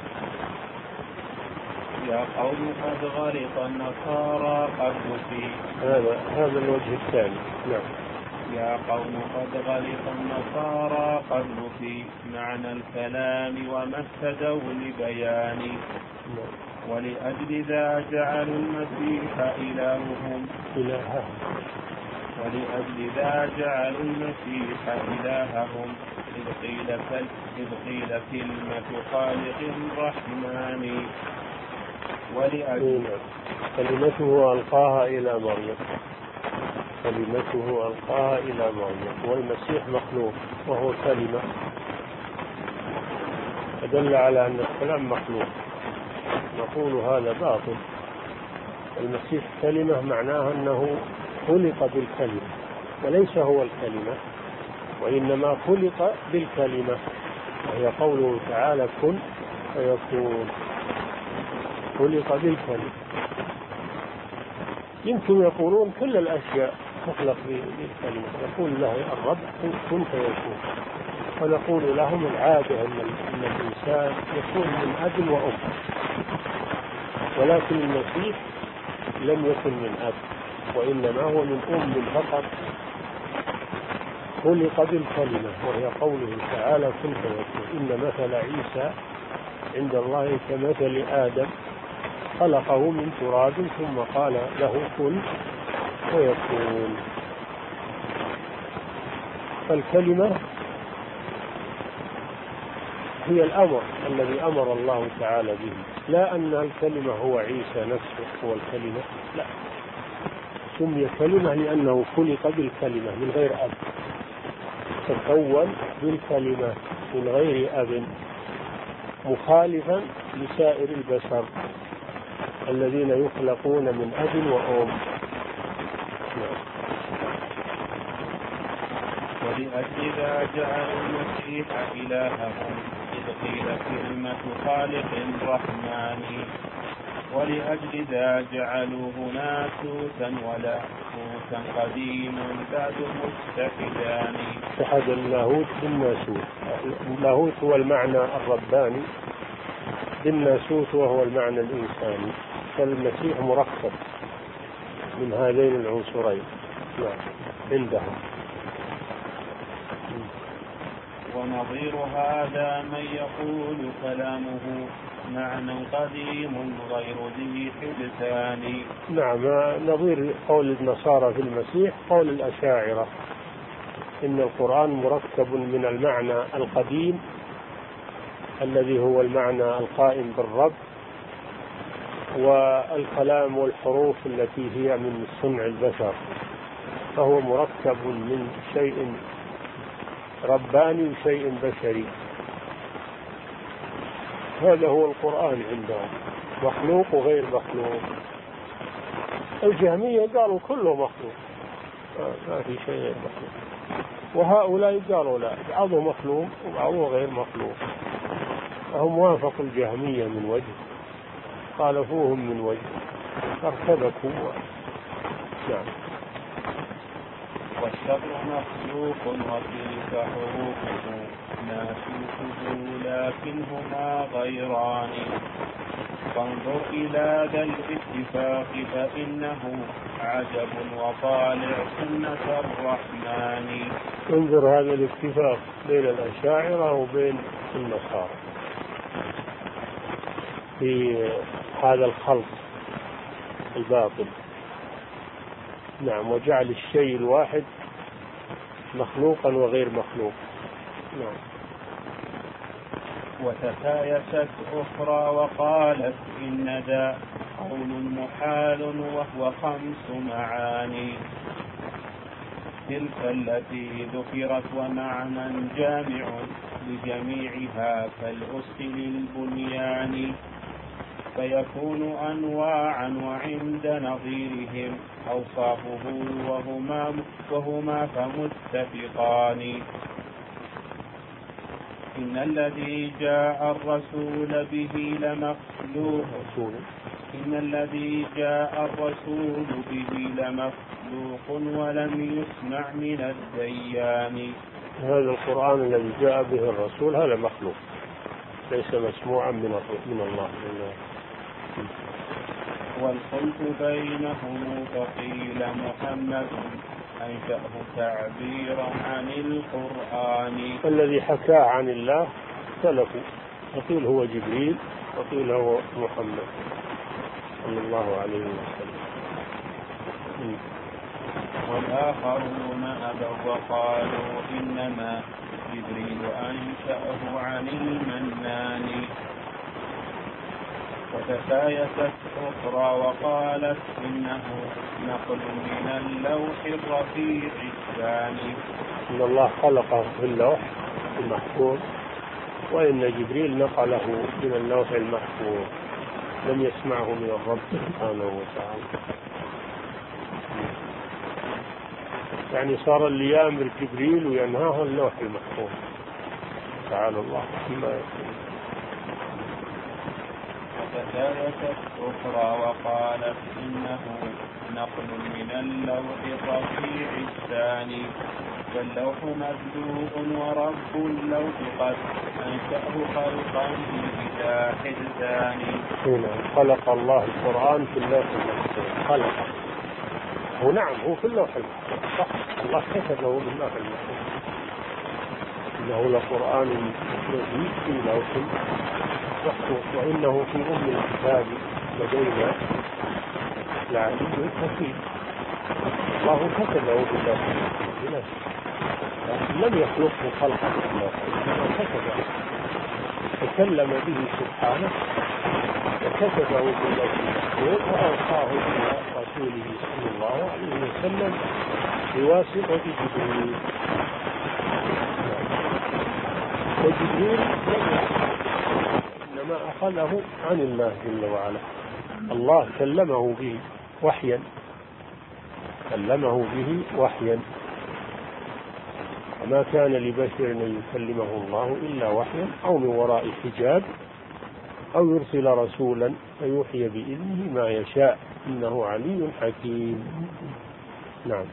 يا قوم قد غرق النصارى قبل في هذا هذا الوجه الثاني. نعم. يا قوم قد غرق النصارى قبل في معنى الكلام وما اهتدوا لبيان. ولأجل ذا جعلوا المسيح إلههم إلههم ولأجل ذا جعلوا المسيح إلههم إذ قيل إذ قيل كلمة خالق الرحمن. ولأجل كلمته ألقاها إلى مريم كلمته ألقاها إلى مريم والمسيح مخلوق وهو كلمة، فدل على أن الكلام مخلوق. نقول هذا باطل. المسيح كلمة معناها أنه خلق بالكلمة، وليس هو الكلمة، وإنما خلق بالكلمة، وهي قوله تعالى كن فيكون. خلق بالكلمة. يمكن يقولون كل الأشياء تخلق بالكلمة، يقول له الرب كن فيكون، ونقول لهم العادة أن الإنسان يكون من أب وأم، ولكن المسيح لم يكن من أب، وإنما هو من أم فقط. خلق بالكلمة، وهي قوله تعالى كن فيكون. إن مثل عيسى عند الله كمثل آدم خلقه من تراب ثم قال له كن فيكون. فالكلمة هي الأمر الذي أمر الله تعالى به، لا أن الكلمة هو عيسى نفسه هو الكلمة، لا، سمي كلمة لأنه خلق بالكلمة من غير أب، تكون بالكلمة من غير أب، مخالفا لسائر البشر الذين يخلقون من أب وأم. ولأجل ذا جعلوا المسيح إلههم إذ قيل كلمة خالق الرحمن. ولأجل ذا جعلوه ناسوتا ولا ناسوتا قديم بعد مستفدان. اتحد اللاهوت بالناسوت. اللاهوت هو المعنى الرباني بالناسوت وهو المعنى الإنساني، فالمسيح مركب من هذين العنصرين عندهم. ونظير هذا من يقول كلامه معنى قديم غير ذي حدثان. نعم، نظير قول النصارى في المسيح قول الأشاعرة إن القرآن مركب من المعنى القديم الذي هو المعنى القائم بالرب، والكلام والحروف التي هي من صنع البشر، فهو مركب من شيء رباني وشيء بشري. هذا هو القرآن عندهم، مخلوق وغير مخلوق. الجهمية قالوا كله مخلوق، ما في شيء غير مخلوق، وهؤلاء قالوا لا، بعضه مخلوق وبعضه غير مخلوق. هم وافقوا الجهمية من وجه، خالفوهم من وجه، فارتبكوا. نعم. والشر مخلوق وتلك حروفه ناسوته لكنهما غيران. فانظر إلى ذا الاتفاق فإنه عجب وطالع سنة الرحمن. انظر هذا الاتفاق بين الأشاعرة وبين النصارى في هذا الخلط الباطل. نعم، وجعل الشيء الواحد مخلوقا وغير مخلوق. نعم. وتكايست أخرى وقالت إن ذا قول محال وهو خمس معاني. تلك التي ذكرت ومعنى جامع لجميعها كالأس للبنيان. فيكون أنواعا وعند نظيرهم أوصافه وهما, وهما فمتفقان. إن الذي جاء الرسول به لمخلوق إن الذي جاء الرسول به لمخلوق ولم يسمع من الديان. هذا القرآن الذي جاء به الرسول هذا مخلوق ليس مسموعا من من الله. والخلف بينهم فقيل محمد أنشأه تعبيرا عن القرآن. الذي حكى عن الله سلفوا، فقيل هو جبريل وقيل هو محمد صلى الله عليه وسلم. والآخرون أبوا وقالوا إنما جبريل أنشأه عن المنان. وتسايست أخرى وقالت إنه نقل من اللوح الرفيع الثاني. إن الله خلقه في اللوح المحفوظ، وإن جبريل نقله من اللوح المحفوظ لم يسمعه من الرب سبحانه وتعالى. يعني صار اللي يأمر جبريل وينهاه اللوح المحفوظ تعالى الله فيما يقول. وتسايست أخرى وقالت إنه نقل من اللوح الرفيع الثاني. فاللوح مبدوء ورب اللوح قد أنشأه خلقا بفتاح الثاني. هنا خلق الله القرآن في اللوح المحفوظ. خلق هو نعم هو في اللوح المحفوظ صح، الله كتبه باللوح المحفوظ. إنه لقرآن مجيد في لوح محفوظ وإنه في أم الكتاب لدينا لعلي حكيم. الله كتبه باللوح المحفوظ لكن لم يخلقه خلقا باللوح كتبه، تكلم به سبحانه وكتبه باللوح المحفوظ وأوصاه إلى رسوله صلى الله عليه وسلم بواسطة جبريل. وجبريل إنما أخذه عن الله جل وعلا. الله كلمه به وحيا كلمه به وحيا وما كان لبشر أن يكلمه الله إلا وحيا أو من وراء حجاب أو يرسل رسولا فيوحي بإذنه ما يشاء إنه علي حكيم. نعم.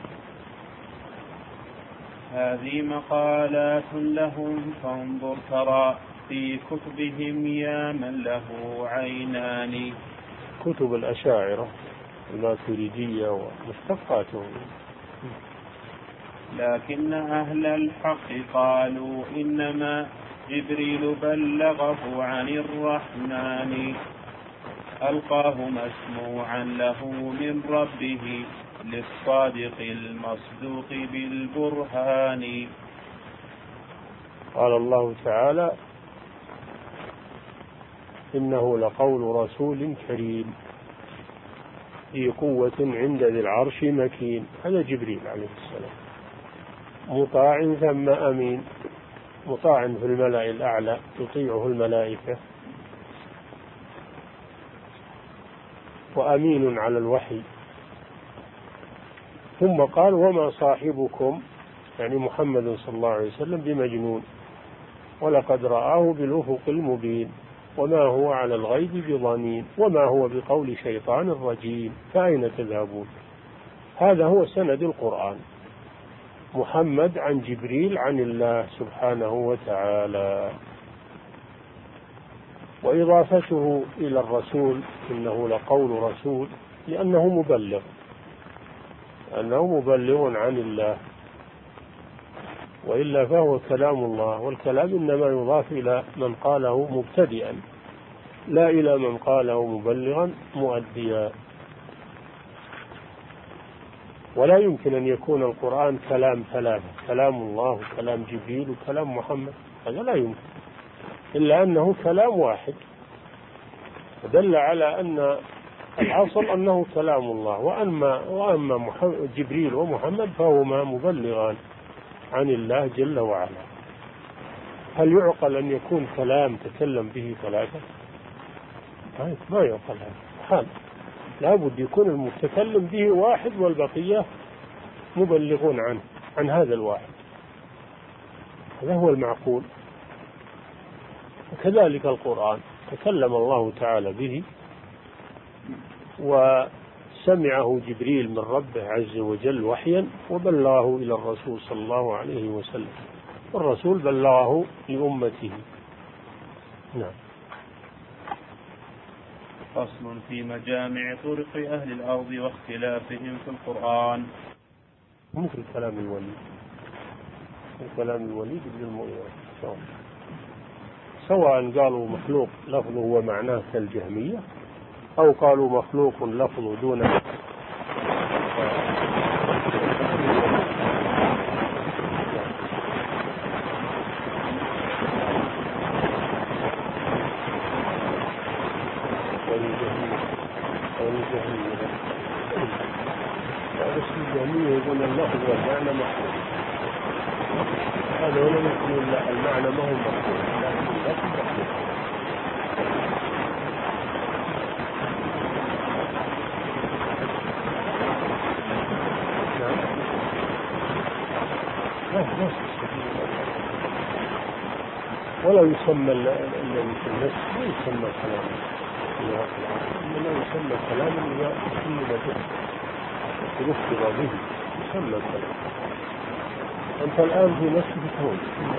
هذه مقالات لهم فانظر ترى في كتبهم يا من له عينان. كتب الأشاعرة الماتريدية ومشتقاتهم. لكن أهل الحق قالوا إنما جبريل بلغه عن الرحمن، ألقاه مسموعا له من ربه للصادق المصدوق بالبرهان. قال الله تعالى إنه لقول رسول كريم ذي قوة عند ذي العرش مكين. هذا جبريل عليه السلام مطاع ثم أمين، مطاع في الملأ الأعلى تطيعه الملائكة، وأمين على الوحي. ثم قال وما صاحبكم يعني محمد صلى الله عليه وسلم بمجنون ولقد رآه بالأفق المبين وما هو على الغيب بضنين وما هو بقول شيطان رجيم فأين تذهبون. هذا هو سند القرآن، محمد عن جبريل عن الله سبحانه وتعالى. وإضافته إلى الرسول إنه لقول رسول لأنه مبلغ أنه مبلغ عن الله، وإلا فهو كلام الله، والكلام إنما يضاف إلى من قاله مبتدئا لا إلى من قاله مبلغا مؤديا. ولا يمكن أن يكون القرآن كلام ثلاثة، كلام الله وكلام جبريل وكلام محمد، هذا لا يمكن، إلا أنه كلام واحد، دل على أن الأصل أنه كلام الله. وأما, وأما جبريل ومحمد فهما مبلغان عن الله جل وعلا. هل يعقل أن يكون كلام تكلم به ثلاثة؟ ما يقال هذا حال، لابد يكون المتكلم به واحد والبقية مبلغون عنه عن هذا الواحد، هذا هو المعقول. وكذلك القرآن تكلم الله تعالى به وسمعه جبريل من ربه عز وجل وحيا وبلغه إلى الرسول صلى الله عليه وسلم، والرسول بلغه لأمته. نعم. فصل في مجامع طرق أهل الأرض واختلافهم في القرآن. مثل كلام الوليد، كلام الوليد بن المغيرة، سواء قالوا مخلوق لفظه ومعناه كالجهمية أو قالوا مخلوق لفظه دون يقول اللفظ والمعنى مخلوق، هذا ولا يمكن المعنى ما هو مخلوق لكن اللفظ مخلوق. نعم. ولا يسمى الذي في النفس لا يسمى كلاما إنما يسمى كلاما إذا كل به يفكر به يسمى الكلام. أنت الآن في نفسك تقول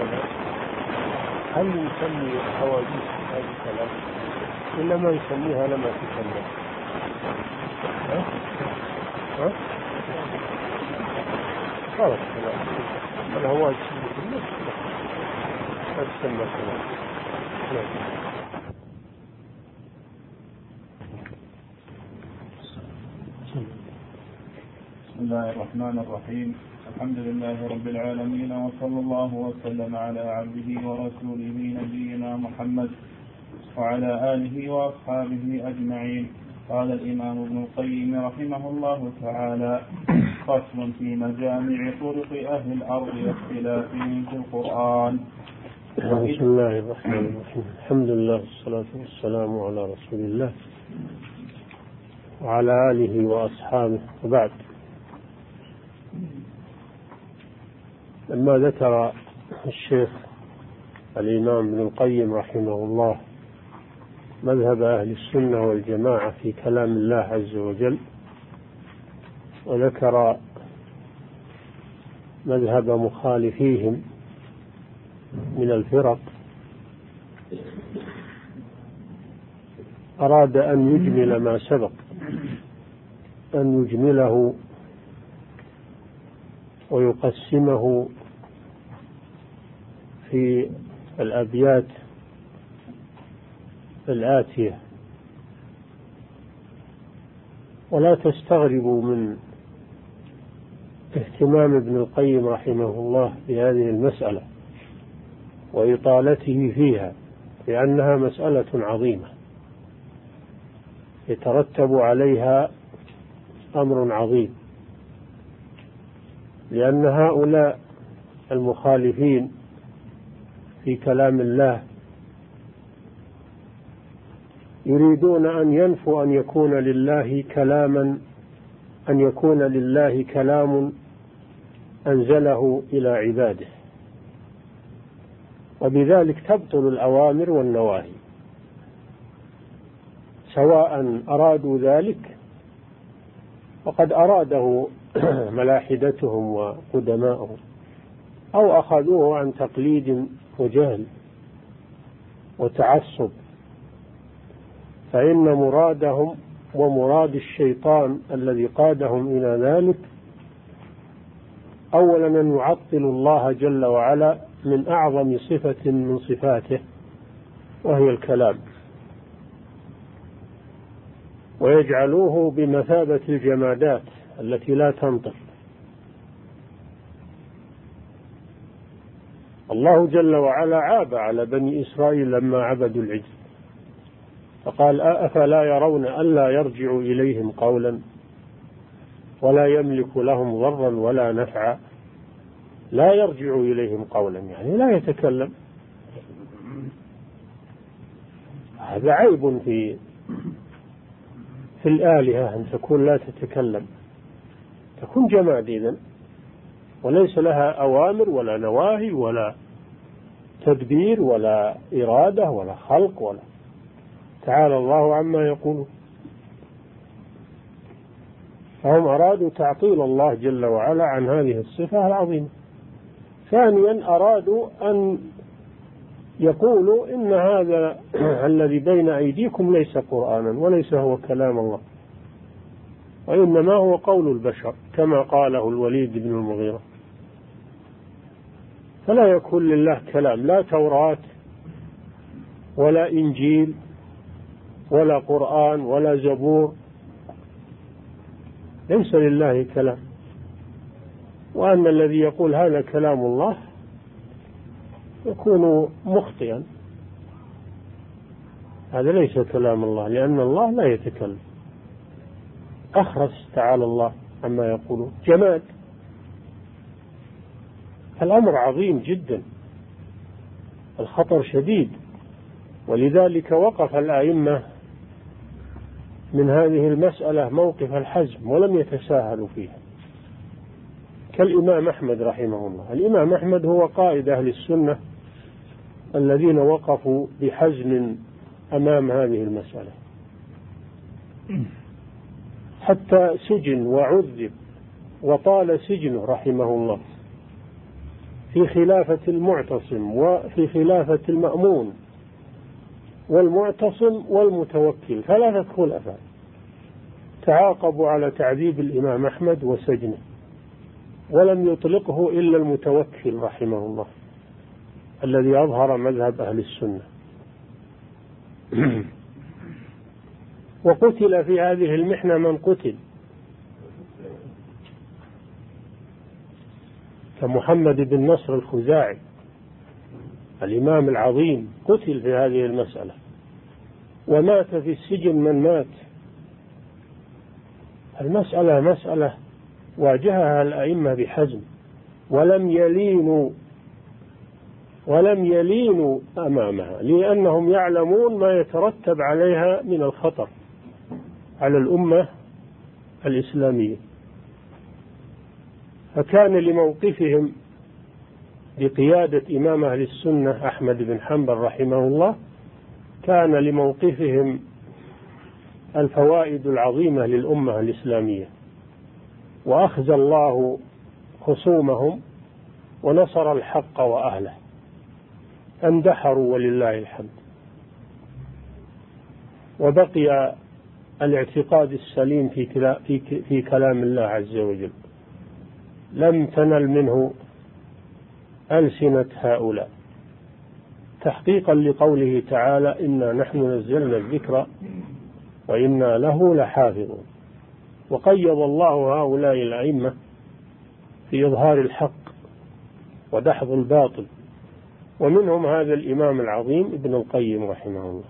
هل يسمي حوادث هذا الكلام إلا ما يسميها لما تسمى؟ ها؟ ها؟ خلاص كلام الهواء يسمى في النفس لا تسمى الكلام. بسم الله الرحمن الرحيم. الحمد لله رب العالمين، وصلى الله وسلم على عبده ورسوله نبينا محمد وعلى آله وأصحابه أجمعين. قال الإمام ابن القيم رحمه الله تعالى: فصل في مجامع طرق أهل الأرض واختلافهم في القرآن. بسم الله الرحمن الرحيم. الحمد لله والصلاة والسلام على رسول الله وعلى آله وأصحابه، وبعد. لما ذكر الشيخ الإمام ابن القيم رحمه الله مذهب أهل السنة والجماعة في كلام الله عز وجل، وذكر مذهب مخالفيهم من الفرق، أراد أن يجمل ما سبق، أن يجمله ويقسمه في الأبيات الآتية. ولا تستغربوا من اهتمام ابن القيم رحمه الله بهذه المسألة وإطالته فيها، لأنها مسألة عظيمة يترتب عليها أمر عظيم، لأن هؤلاء المخالفين في كلام الله يريدون أن ينفوا أن يكون لله كلاما أن يكون لله كلام أنزله إلى عباده، وبذلك تبطل الأوامر والنواهي، سواء أرادوا ذلك وقد أراده ملاحدتهم وقدماؤهم أو أخذوه عن تقليد وجهل وتعصب، فإن مرادهم ومراد الشيطان الذي قادهم إلى ذلك أولا أن يعطلوا الله جل وعلا من أعظم صفة من صفاته وهي الكلام، ويجعلوه بمثابة الجمادات التي لا تنطق. الله جل وعلا عاب على بني إسرائيل لما عبدوا العجل، فقال: أفلا يرون ألا يرجع إليهم قولا ولا يملك لهم ضرا ولا نفعا. لا يرجع إليهم قولا يعني لا يتكلم. هذا عيب في في الآلهة أن تكون لا تتكلم، تكون جماد إذن، وليس لها أوامر ولا نواهي ولا تدبير ولا إرادة ولا خلق ولا، تعالى الله عما يقولون. فهم أرادوا تعطيل الله جل وعلا عن هذه الصفة العظيمة. ثانيا أرادوا أن يقولوا إن هذا الذي بين أيديكم ليس قرآنا وليس هو كلام الله، وإنما هو قول البشر كما قاله الوليد بن المغيرة. فلا يكون لله كلام، لا توراة ولا إنجيل ولا قرآن ولا زبور، ليس لله كلام. وأن الذي يقول هذا كلام الله يكون مخطئا، هذا ليس كلام الله، لأن الله لا يتكلم. أخرس تعالى الله عما يقولون، جماد. الأمر عظيم جدا، الخطر شديد، ولذلك وقف الأئمة من هذه المسألة موقف الحزم ولم يتساهلوا فيها، كالإمام أحمد رحمه الله. الإمام أحمد هو قائد أهل السنة الذين وقفوا بحزم أمام هذه المسألة، حتى سجن وعذب وطال سجنه رحمه الله في خلافة المعتصم وفي خلافة المأمون والمعتصم والمتوكل، ثلاثة خلفاء تعاقبوا على تعذيب الإمام أحمد وسجنه، ولم يطلقه إلا المتوكل رحمه الله الذي أظهر مذهب أهل السنة. وقتل في هذه المحنة من قتل، كمحمد بن نصر الخزاعي الإمام العظيم، قتل في هذه المسألة، ومات في السجن من مات. المسألة مسألة واجهها الأئمة بحزم، ولم يلينوا ولم يلينوا أمامها، لأنهم يعلمون ما يترتب عليها من الخطر على الأمة الإسلامية. فكان لموقفهم بقيادة إمام أهل السنة أحمد بن حنبل رحمه الله، كان لموقفهم الفوائد العظيمة للأمة الإسلامية، وأخزى الله خصومهم ونصر الحق وأهله، اندحروا ولله الحمد. وبقي الاعتقاد السليم في في في كلام الله عز وجل، لم تنل منه ألسنة هؤلاء، تحقيقا لقوله تعالى: إنا نحن نزلنا الذكر وإنا له لحافظون. وقيض الله هؤلاء الأئمة في إظهار الحق ودحض الباطل، ومنهم هذا الإمام العظيم ابن القيم رحمه الله،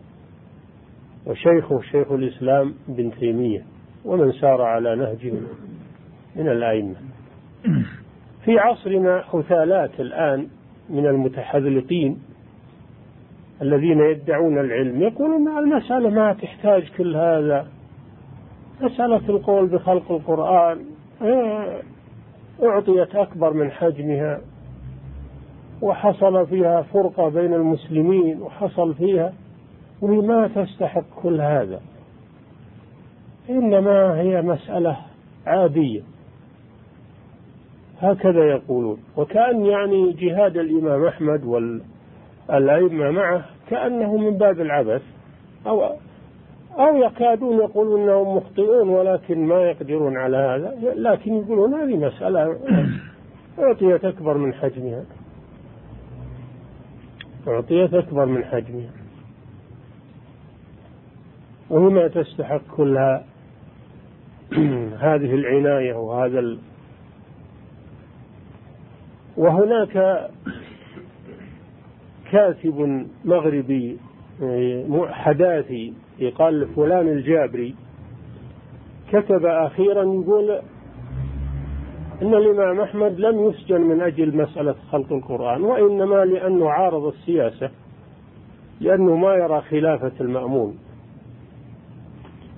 وشيخه شيخ الإسلام ابن تيمية، ومن سار على نهجه من الأئمة. في عصرنا حثالات الآن من المتحذلقين الذين يدعون العلم، يقولون المسألة ما تحتاج كل هذا، مسألة القول بخلق القرآن أعطيت أكبر من حجمها، وحصل فيها فرقة بين المسلمين، وحصل فيها، وهي ما تستحق كل هذا، إنما هي مسألة عادية، هكذا يقولون. وكأن يعني جهاد الإمام أحمد والأئمة معه كأنه من باب العبث، أو أو يكادون يقولون أنهم مخطئون ولكن ما يقدرون على هذا، لكن يقولون هذه مسألة أعطيت أكبر من حجمها، أعطيت أكبر من حجمها، وهما تستحق كلها هذه العناية وهذا ال... وهناك كاتب مغربي حداثي يقال فلان الجابري، كتب أخيرا يقول إن الإمام أحمد لم يسجن من أجل مسألة خلق القرآن، وإنما لأنه عارض السياسة، لأنه ما يرى خلافة المأمون،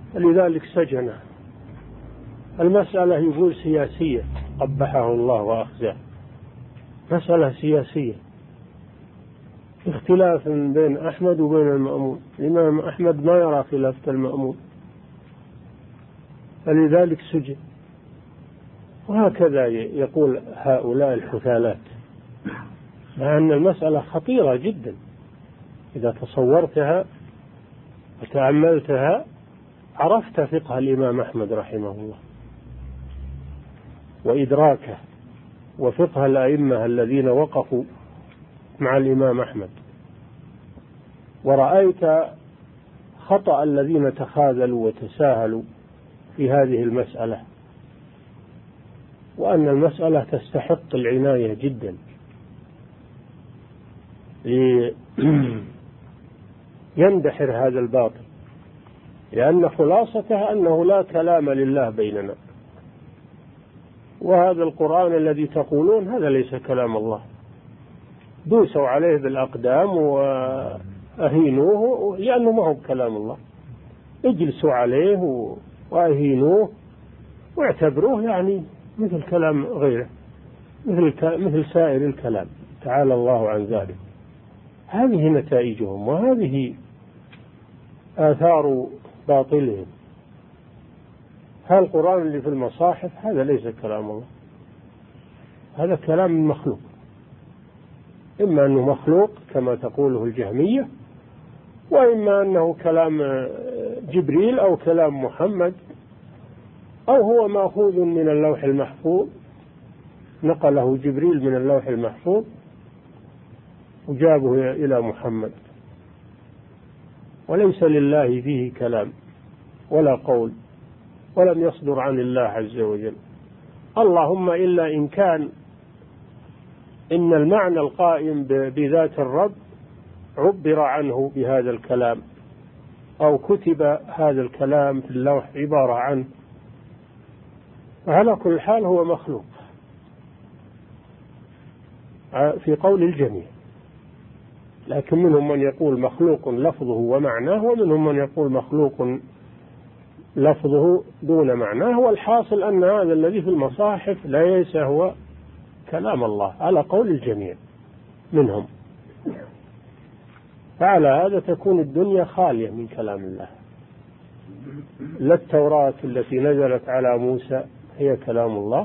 لذلك سجنه. المسألة يقول سياسية، قبحه الله وأخزاه، مسألة سياسية، اختلاف بين أحمد وبين المأمون. الإمام أحمد ما يرى خلافة المأمون، فلذلك سجن. وهكذا يقول هؤلاء الحثالات، مع أن المسألة خطيرة جدا إذا تصورتها وتأملتها عرفت فقه الإمام أحمد رحمه الله وإدراكه، وفقه الأئمة الذين وقفوا مع الإمام أحمد، ورأيت خطأ الذين تخاذلوا وتساهلوا في هذه المسألة، وأن المسألة تستحق العناية جدا ليندحر هذا الباطل، لأن خلاصتها أنه لا كلام لله بيننا، وهذا القرآن الذي تقولون هذا ليس كلام الله. دوسوا عليه بالأقدام وأهينوه لأنه ما هو كلام الله، اجلسوا عليه وأهينوه واعتبروه يعني مثل كلام غيره، مثل مثل سائر الكلام، تعالى الله عن ذلك. هذه نتائجهم وهذه آثار باطلهم. هذا القرآن اللي في المصاحف هذا ليس كلام الله، هذا كلام مخلوق، إما أنه مخلوق كما تقوله الجهمية، وإما أنه كلام جبريل أو كلام محمد، أو هو مأخوذ من اللوح المحفوظ، نقله جبريل من اللوح المحفوظ وجابه إلى محمد، وليس لله فيه كلام ولا قول، ولم يصدر عن الله عز وجل. اللهم إلا إن كان إن المعنى القائم بذات الرب عبر عنه بهذا الكلام، أو كتب هذا الكلام في اللوح عبارة عنه، على كل حال هو مخلوق في قول الجميع. لكن منهم من يقول مخلوق لفظه ومعناه، ومنهم من يقول مخلوق لفظه دون معناه، والحاصل أن هذا الذي في المصاحف ليس هو كلام الله على قول الجميع منهم. فعلى هذا تكون الدنيا خالية من كلام الله. لا التوراة التي نزلت على موسى هي كلام الله،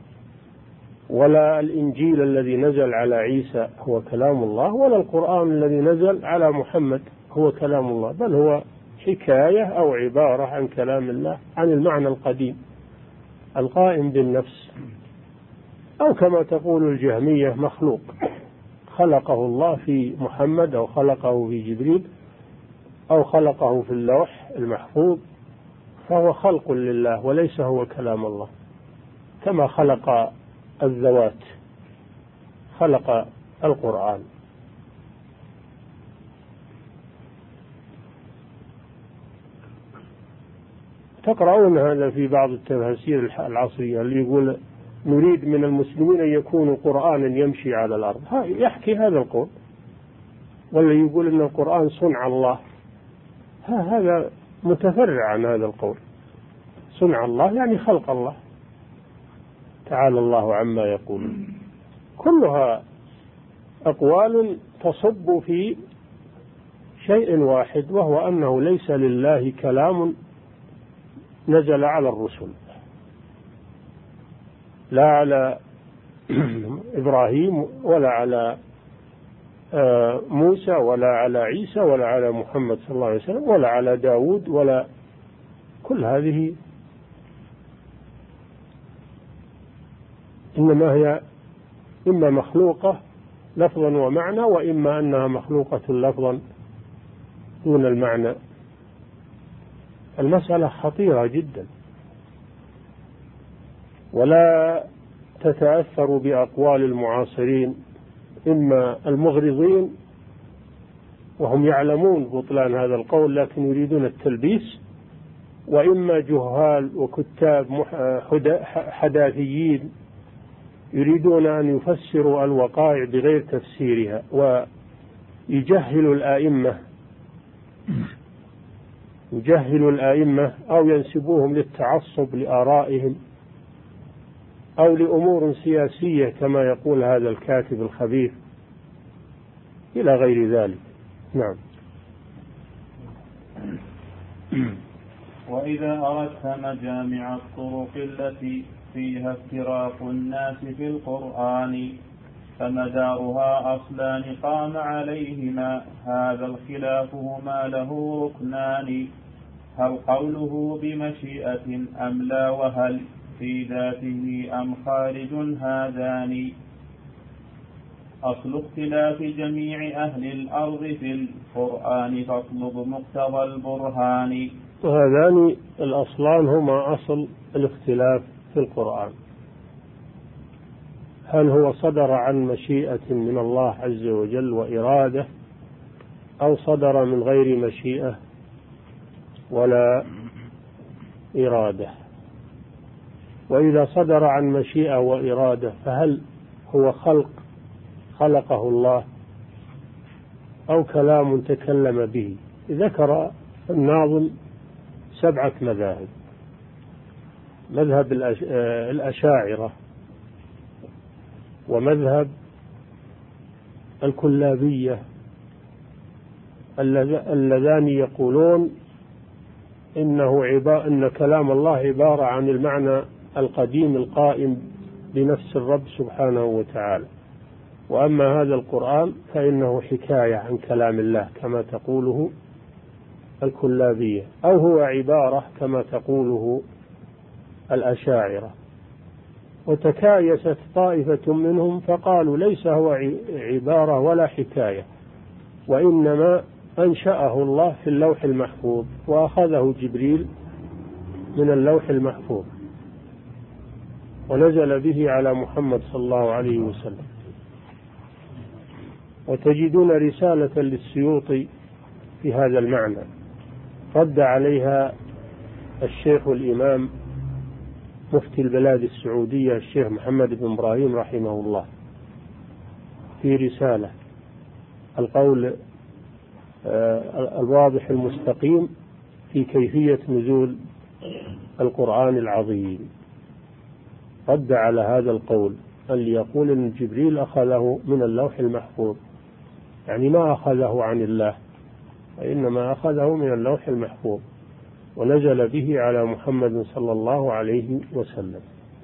ولا الإنجيل الذي نزل على عيسى هو كلام الله، ولا القرآن الذي نزل على محمد هو كلام الله، بل هو حكاية أو عبارة عن كلام الله، عن المعنى القديم القائم بالنفس، أو كما تقول الجهمية مخلوق خلقه الله في محمد، أو خلقه في جبريل، أو خلقه في اللوح المحفوظ، فهو خلق لله وليس هو كلام الله، كما خلق الذوات خلق القرآن. تقرؤون هذا في بعض التفاسير العصرية اللي يقول نريد من المسلمين أن يكونوا قرآنا يمشي على الأرض، يحكي هذا القول، ولا يقول أن القرآن صنع الله، هذا متفرع عن هذا القول. صنع الله يعني خلق الله، تعالى الله عما يقول. كلها أقوال تصب في شيء واحد، وهو أنه ليس لله كلام نزل على الرسل، لا على إبراهيم ولا على موسى ولا على عيسى ولا على محمد صلى الله عليه وسلم ولا على داود، ولا كل هذه إنما هي إما مخلوقة لفظا ومعنى، وإما أنها مخلوقة لفظا دون المعنى. المسألة خطيرة جدا، ولا تتأثر بأقوال المعاصرين، إما المغرضين وهم يعلمون بطلان هذا القول لكن يريدون التلبيس، وإما جهال وكتاب حداثيين يريدون أن يفسروا الوقائع بغير تفسيرها، ويجهلوا الآئمة يجهلوا الآئمة أو ينسبوهم للتعصب لآرائهم أو لأمور سياسية كما يقول هذا الكاتب الخبيث إلى غير ذلك. نعم. وإذا أردت مجامع الطرق التي فيها افتراق الناس في القرآن فمدارها أصلان قام عليهما هذا الخلاف هما له ركنان، هل قوله بمشيئة أم لا، وهل في ذاته أم خارج هذان. أصل اختلاف جميع أهل الأرض في القرآن فاطلب مقتضى البرهان. وهذان الأصلان هما أصل الاختلاف في القرآن، هل هو صدر عن مشيئة من الله عز وجل وإرادة أو صدر من غير مشيئة ولا إرادة. وإذا صدر عن مشيئة وإرادة فهل هو خلق خلقه الله أو كلام تكلم به. ذكر الناظم سبعة مذاهب: مذهب الأشاعرة، ومذهب الكلابية اللذان يقولون إنه عبارة إن كلام الله عبارة عن المعنى القديم القائم بنفس الرب سبحانه وتعالى، وأما هذا القرآن فإنه حكاية عن كلام الله كما تقوله الكلابية، أو هو عبارة كما تقوله الأشاعرة. وتكايست طائفة منهم فقالوا ليس هو عبارة ولا حكاية، وإنما أنشأه الله في اللوح المحفوظ وأخذه جبريل من اللوح المحفوظ ونزل به على محمد صلى الله عليه وسلم. وتجدون رسالة للسيوطي في هذا المعنى رد عليها الشيخ الإمام مفتي البلاد السعودية الشيخ محمد بن إبراهيم رحمه الله في رسالة القول الواضح المستقيم في كيفية نزول القرآن العظيم. رد على هذا القول اللي يقول أن جبريل أخذه من اللوح المحفوظ، يعني ما أخذه عن الله وإنما أخذه من اللوح المحفوظ ونزل به على محمد صلى الله عليه وسلم.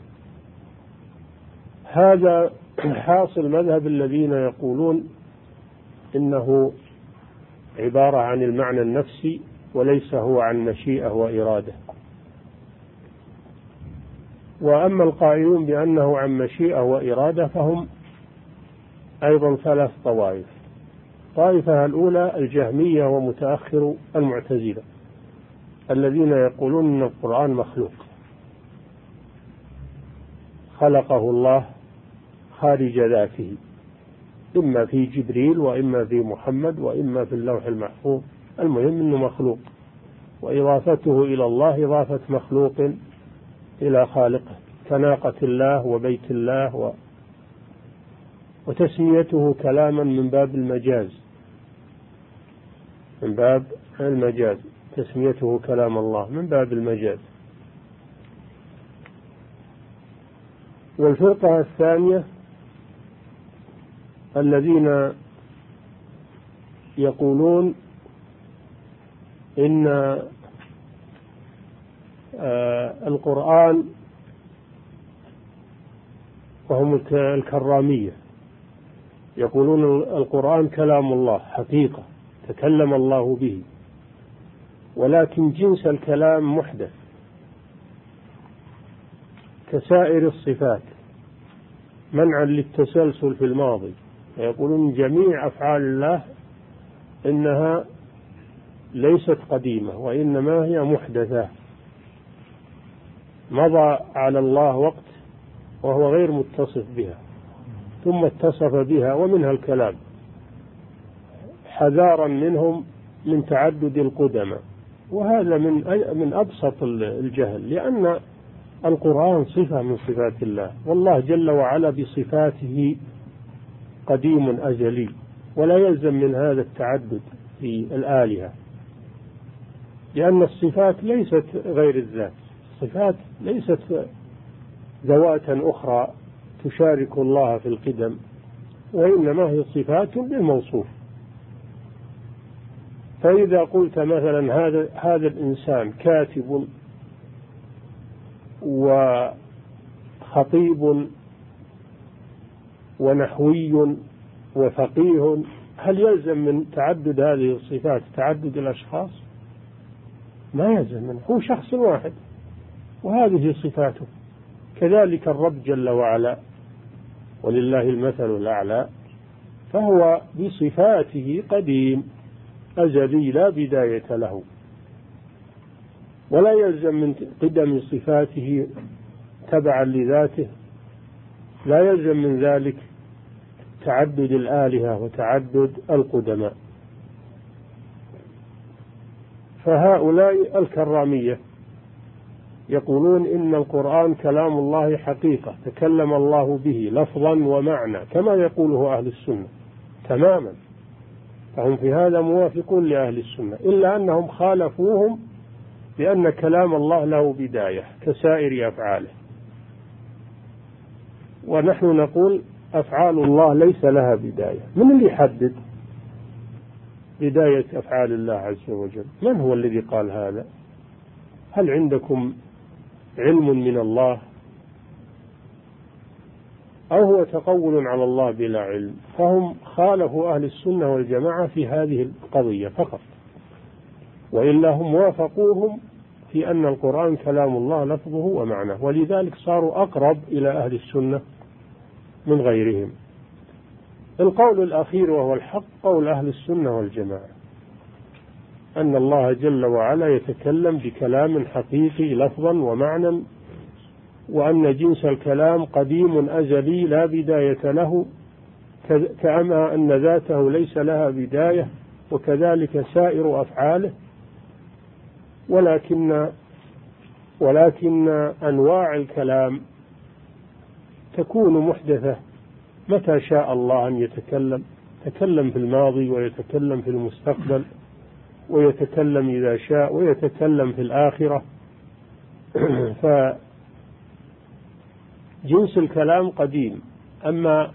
هذا حاصل مذهب الذين يقولون إنه عبارة عن المعنى النفسي وليس هو عن مشيئة وإرادة. وأما القائلون بأنه عن مشيئة وإرادة فهم أيضا ثلاث طوائف. الطائفة الأولى الجهمية ومتأخر المعتزلة الذين يقولون أن القرآن مخلوق، خلقه الله خارج ذاته، إما في جبريل وإما في محمد وإما في اللوح المحفوظ، المهم أنه مخلوق، وإضافته إلى الله إضافة مخلوق إلى خالقه كناقة الله وبيت الله و... وتسميته كلاما من باب المجاز، من باب المجاز تسميته كلام الله من باب المجاز. والفرقة الثانية الذين يقولون إن القرآن، وهم الكرامية، يقولون القرآن كلام الله حقيقة تكلم الله به، ولكن جنس الكلام محدث كسائر الصفات منعا للتسلسل في الماضي. يقولون جميع أفعال الله إنها ليست قديمة وإنما هي محدثة، مضى على الله وقت وهو غير متصف بها ثم اتصف بها، ومنها الكلام، حذارا منهم من تعدد القدماء. وهذا من من أبسط الجهل، لأن القرآن صفة من صفات الله، والله جل وعلا بصفاته قديم أزلي، ولا يلزم من هذا التعدد في الآلهة. لأن الصفات ليست غير الذات، الصفات ليست ذواتا أخرى تشارك الله في القدم، وإنما هي صفات للموصوف. فإذا قلت مثلا هذا هذا الإنسان كاتب وخطيب ونحوي وفقيه، هل يلزم من تعدد هذه الصفات تعدد الأشخاص؟ ما يلزم منه، هو شخص واحد وهذه صفاته. كذلك الرب جل وعلا ولله المثل الأعلى، فهو بصفاته قديم أزلي لا بداية له، ولا يلزم من قدم صفاته تبعا لذاته، لا يلزم من ذلك تعدد الآلهة وتعدد القدماء. فهؤلاء الكرامية يقولون إن القرآن كلام الله حقيقة، تكلم الله به لفظا ومعنى كما يقوله أهل السنة تماما، فهم في هذا موافقون لأهل السنة، إلا أنهم خالفوهم بأن كلام الله له بداية كسائر أفعاله. ونحن نقول أفعال الله ليس لها بداية. من اللي يحدد بداية أفعال الله عز وجل؟ من هو الذي قال هذا؟ هل عندكم علم من الله أو هو تقول على الله بلا علم؟ فهم خالفوا أهل السنة والجماعة في هذه القضية فقط، وإلا هم وافقوهم في أن القرآن كلام الله لفظه ومعناه، ولذلك صاروا أقرب إلى أهل السنة من غيرهم. القول الأخير وهو الحق قول أهل السنة والجماعة، أن الله جل وعلا يتكلم بكلام حقيقي لفظا ومعنى، وأن جنس الكلام قديم أزلي لا بداية له، كما أن ذاته ليس لها بداية، وكذلك سائر أفعاله، ولكن ولكن أنواع الكلام تكون محدثة متى شاء الله أن يتكلم، يتكلم في الماضي ويتكلم في المستقبل ويتكلم إذا شاء ويتكلم في الآخرة. فجنس الكلام قديم. أما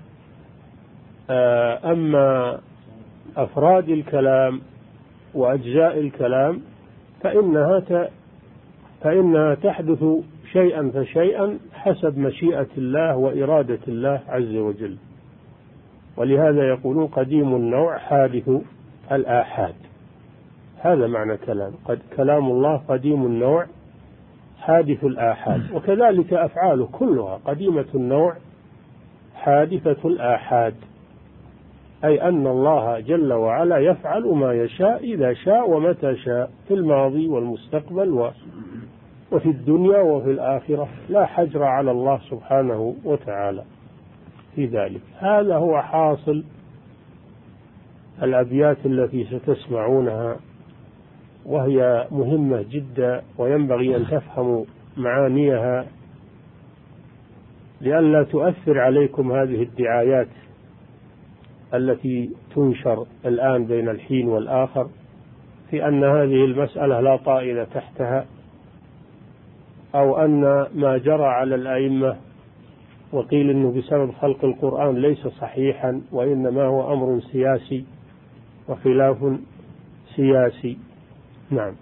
أما أفراد الكلام وأجزاء الكلام فإنها فإنها تحدث شيئا فشيئا حسب مشيئة الله وإرادة الله عز وجل، ولهذا يقولون قديم النوع حادث الآحاد. هذا معنى كلام قد كلام الله قديم النوع حادث الآحاد، وكذلك أفعاله كلها قديمة النوع حادثة الآحاد، أي أن الله جل وعلا يفعل ما يشاء إذا شاء ومتى شاء في الماضي والمستقبل وفي الدنيا وفي الآخرة، لا حجر على الله سبحانه وتعالى في ذلك. هذا هو حاصل الأبيات التي ستسمعونها، وهي مهمة جدا وينبغي أن تفهموا معانيها لئلا تؤثر عليكم هذه الدعايات التي تنشر الآن بين الحين والآخر في أن هذه المسألة لا طائل تحتها، أو أن ما جرى على الأئمة وقيل أنه بسبب خلق القرآن ليس صحيحا، وإنما هو أمر سياسي وخلاف سياسي. نعم.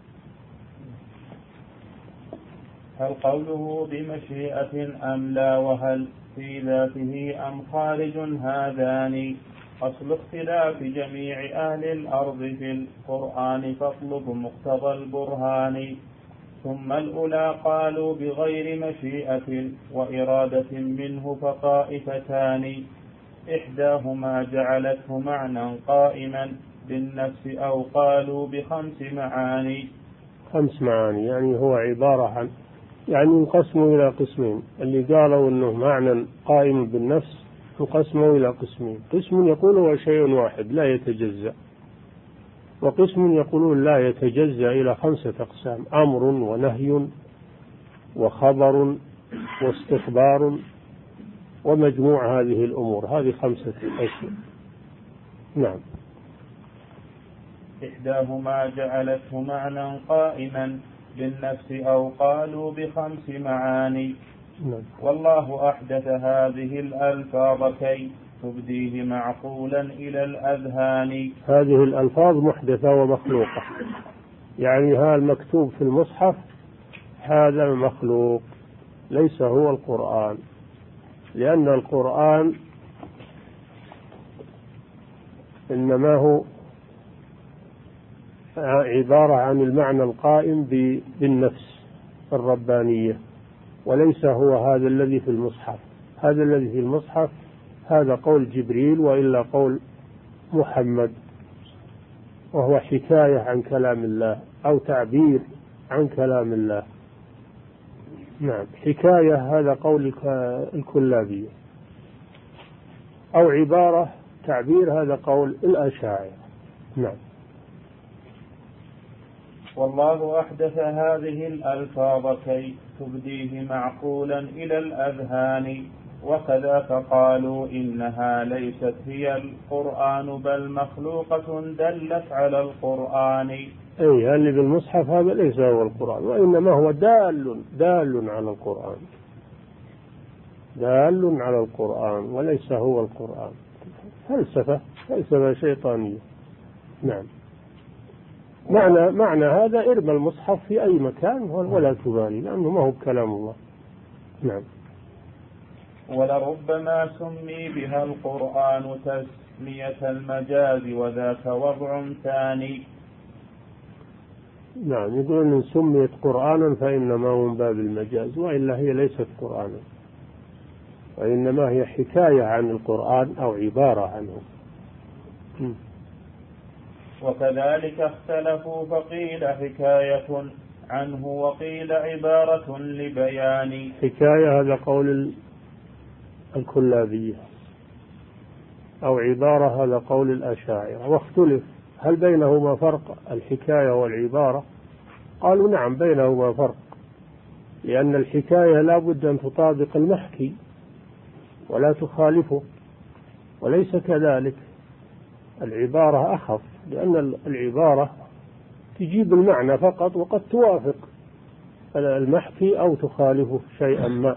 هل قوله بمشيئة أم لا، وهل في ذاته أم خارج، هذان أصل اختلاف جميع أهل الأرض في القرآن، فاطلب مقتضى البرهان. ثم الأولى قالوا بغير مشيئة وإرادة منه فطائفتان، إحداهما جعلته معنى قائما بالنفس، أو قالوا بخمس معاني. خمس معاني يعني هو عبارة عن يعني انقسموا إلى قسمين. اللي قالوا أنه معنى قائم بالنفس انقسموا إلى قسمين، قسم يقول هو شيء واحد لا يتجزأ، وقسم يقولون لا يتجزأ إلى خمسة أقسام: أمر ونهي وخبر واستخبار ومجموع هذه الأمور. هذه خمسة أشياء. نعم. إحداهما جعلته معنى قائما بالنفس أو قالوا بخمس معاني. والله أحدث هذه الألفاظ كي تبديه معقولا إلى الأذهان. هذه الألفاظ محدثة ومخلوقة، يعني هذا المكتوب في المصحف هذا المخلوق ليس هو القرآن، لأن القرآن إنما هو عبارة عن المعنى القائم بالنفس الربانية، وليس هو هذا الذي في المصحف. هذا الذي في المصحف هذا قول جبريل وإلا قول محمد، وهو حكاية عن كلام الله أو تعبير عن كلام الله. نعم، حكاية هذا قول الكلابية، أو عبارة تعبير هذا قول الأشاعرة. نعم. والله أحدث هذه الألفاظ كي تبديه معقولا إلى الأذهان، وكذا فقالوا إنها ليست هي القرآن بل مخلوقة دلت على القرآن. أي اللي بالمصحف هذا ليس هو القرآن، وإنما هو دال دال على القرآن، دال على القرآن وليس هو القرآن. فلسفة فلسفة شيطانية. نعم. معنى معنى هذا ارمى المصحف في أي مكان ولا تبالي، لأنه ما هو بكلام الله. نعم. ولربما سمي بها القرآن تسمية المجاز وذاك وضع ثاني. نعم، يقول إن سميت قرآنا فإنما هو من باب المجاز، وإلا هي ليست قرآنا، وإنما هي حكاية عن القرآن أو عبارة عنه. م. وكذلك اختلفوا فقيل حكاية عنه وقيل عبارة لبيان. حكاية هذا قول الكلابية، أو عبارة هذا قول الأشاعرة. واختلف هل بينهما فرق الحكاية والعبارة؟ قالوا نعم بينهما فرق، لأن الحكاية لا بد أن تطابق المحكي ولا تخالفه، وليس كذلك العبارة أخف، لأن العبارة تجيب المعنى فقط وقد توافق المحكي أو تخالفه شيئا ما.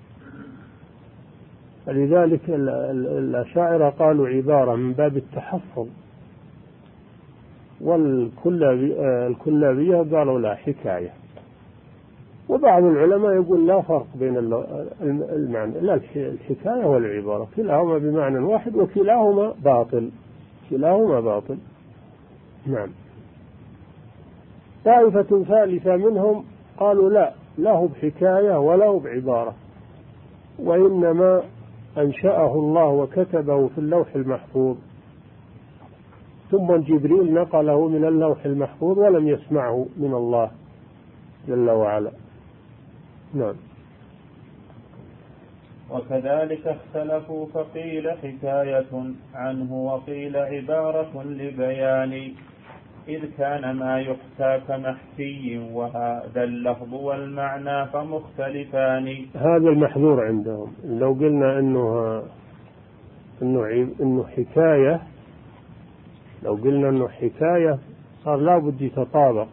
فلذلك الأشاعرة قالوا عبارة من باب التحفظ، والكلابية قالوا لا حكاية. وبعض العلماء يقول لا فرق بين المعنى، لا الحكاية والعبارة كلاهما بمعنى واحد وكلاهما باطل، كلاهما باطل. نعم. طائفة ثالثة منهم قالوا لا لا هو بحكاية ولا هو بعبارة، وإنما أنشأه الله وكتبه في اللوح المحفوظ، ثم جبريل نقله من اللوح المحفوظ ولم يسمعه من الله جل وعلا. نعم. وكذلك اختلفوا فقيل حكاية عنه وقيل عبارة لبيان، إذ كان ما يحكى كمحكي وهذا اللفظ والمعنى فمختلفان. هذا المحذور عندهم، لو قلنا إنه إنه إنه حكاية، لو قلنا إنه حكاية صار لابد يتطابق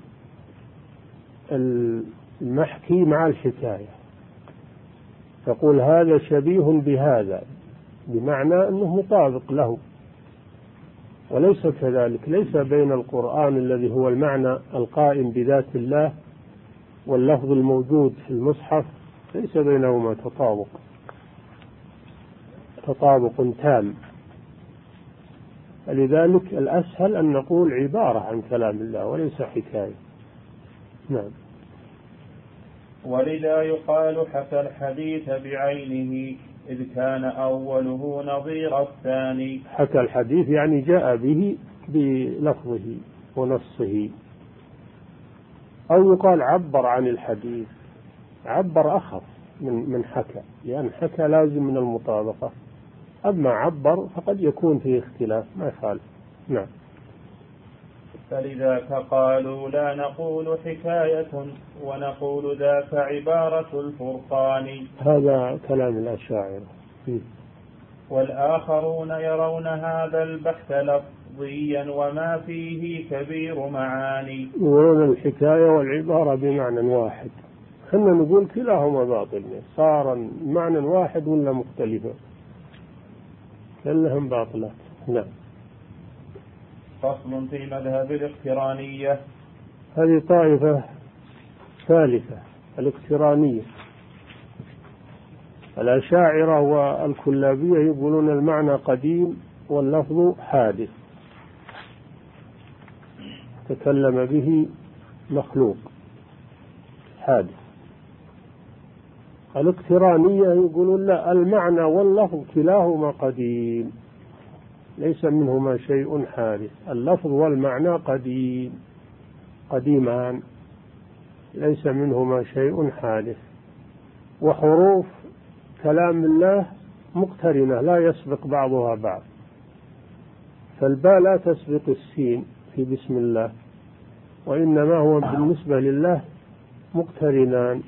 المحكي مع الحكاية، تقول هذا شبيه بهذا بمعنى أنه مطابق له، وليس كذلك. ليس بين القرآن الذي هو المعنى القائم بذات الله واللفظ الموجود في المصحف ليس بينهما تطابق تطابق تام. لذلك الأسهل أن نقول عبارة عن كلام الله وليس حكاية. نعم. ولذا يقال حكى الحديث بعينه إذ كان أوله نظير الثاني. حكى الحديث يعني جاء به بلفظه ونصه، أو يقال عبر عن الحديث. عبر أخف من من حكى، لأن حكى لازم من المطابقة، أما عبر فقد يكون فيه اختلاف ما يخالف. نعم. فلذاك قالوا لا نقول حكاية ونقول ذاك عبارة الفرقان. هذا كلام الأشاعرة. والآخرون يرون هذا البحث لفظ لفظيا وما فيه كبير معاني. يقولون الحكاية والعبارة بمعنى واحد، خلنا نقول كلاهما باطل، صار معنى واحد ولا مختلفة، كلهم باطلات. نعم. فصل في مذهب الاقترانية. هذه طائفة ثالثة، الاقترانية. الأشاعرة والكلابية يقولون المعنى قديم واللفظ حادث، تكلم به مخلوق حادث. الاقترانية يقولون لا، المعنى واللفظ كلاهما قديم، ليس منهما شيء حادث. اللفظ والمعنى قديم قديمان، ليس منهما شيء حادث. وحروف كلام الله مقترنة لا يسبق بعضها بعض، فالباء لا تسبق السين في بسم الله، وإنما هو بالنسبة لله مقترنان،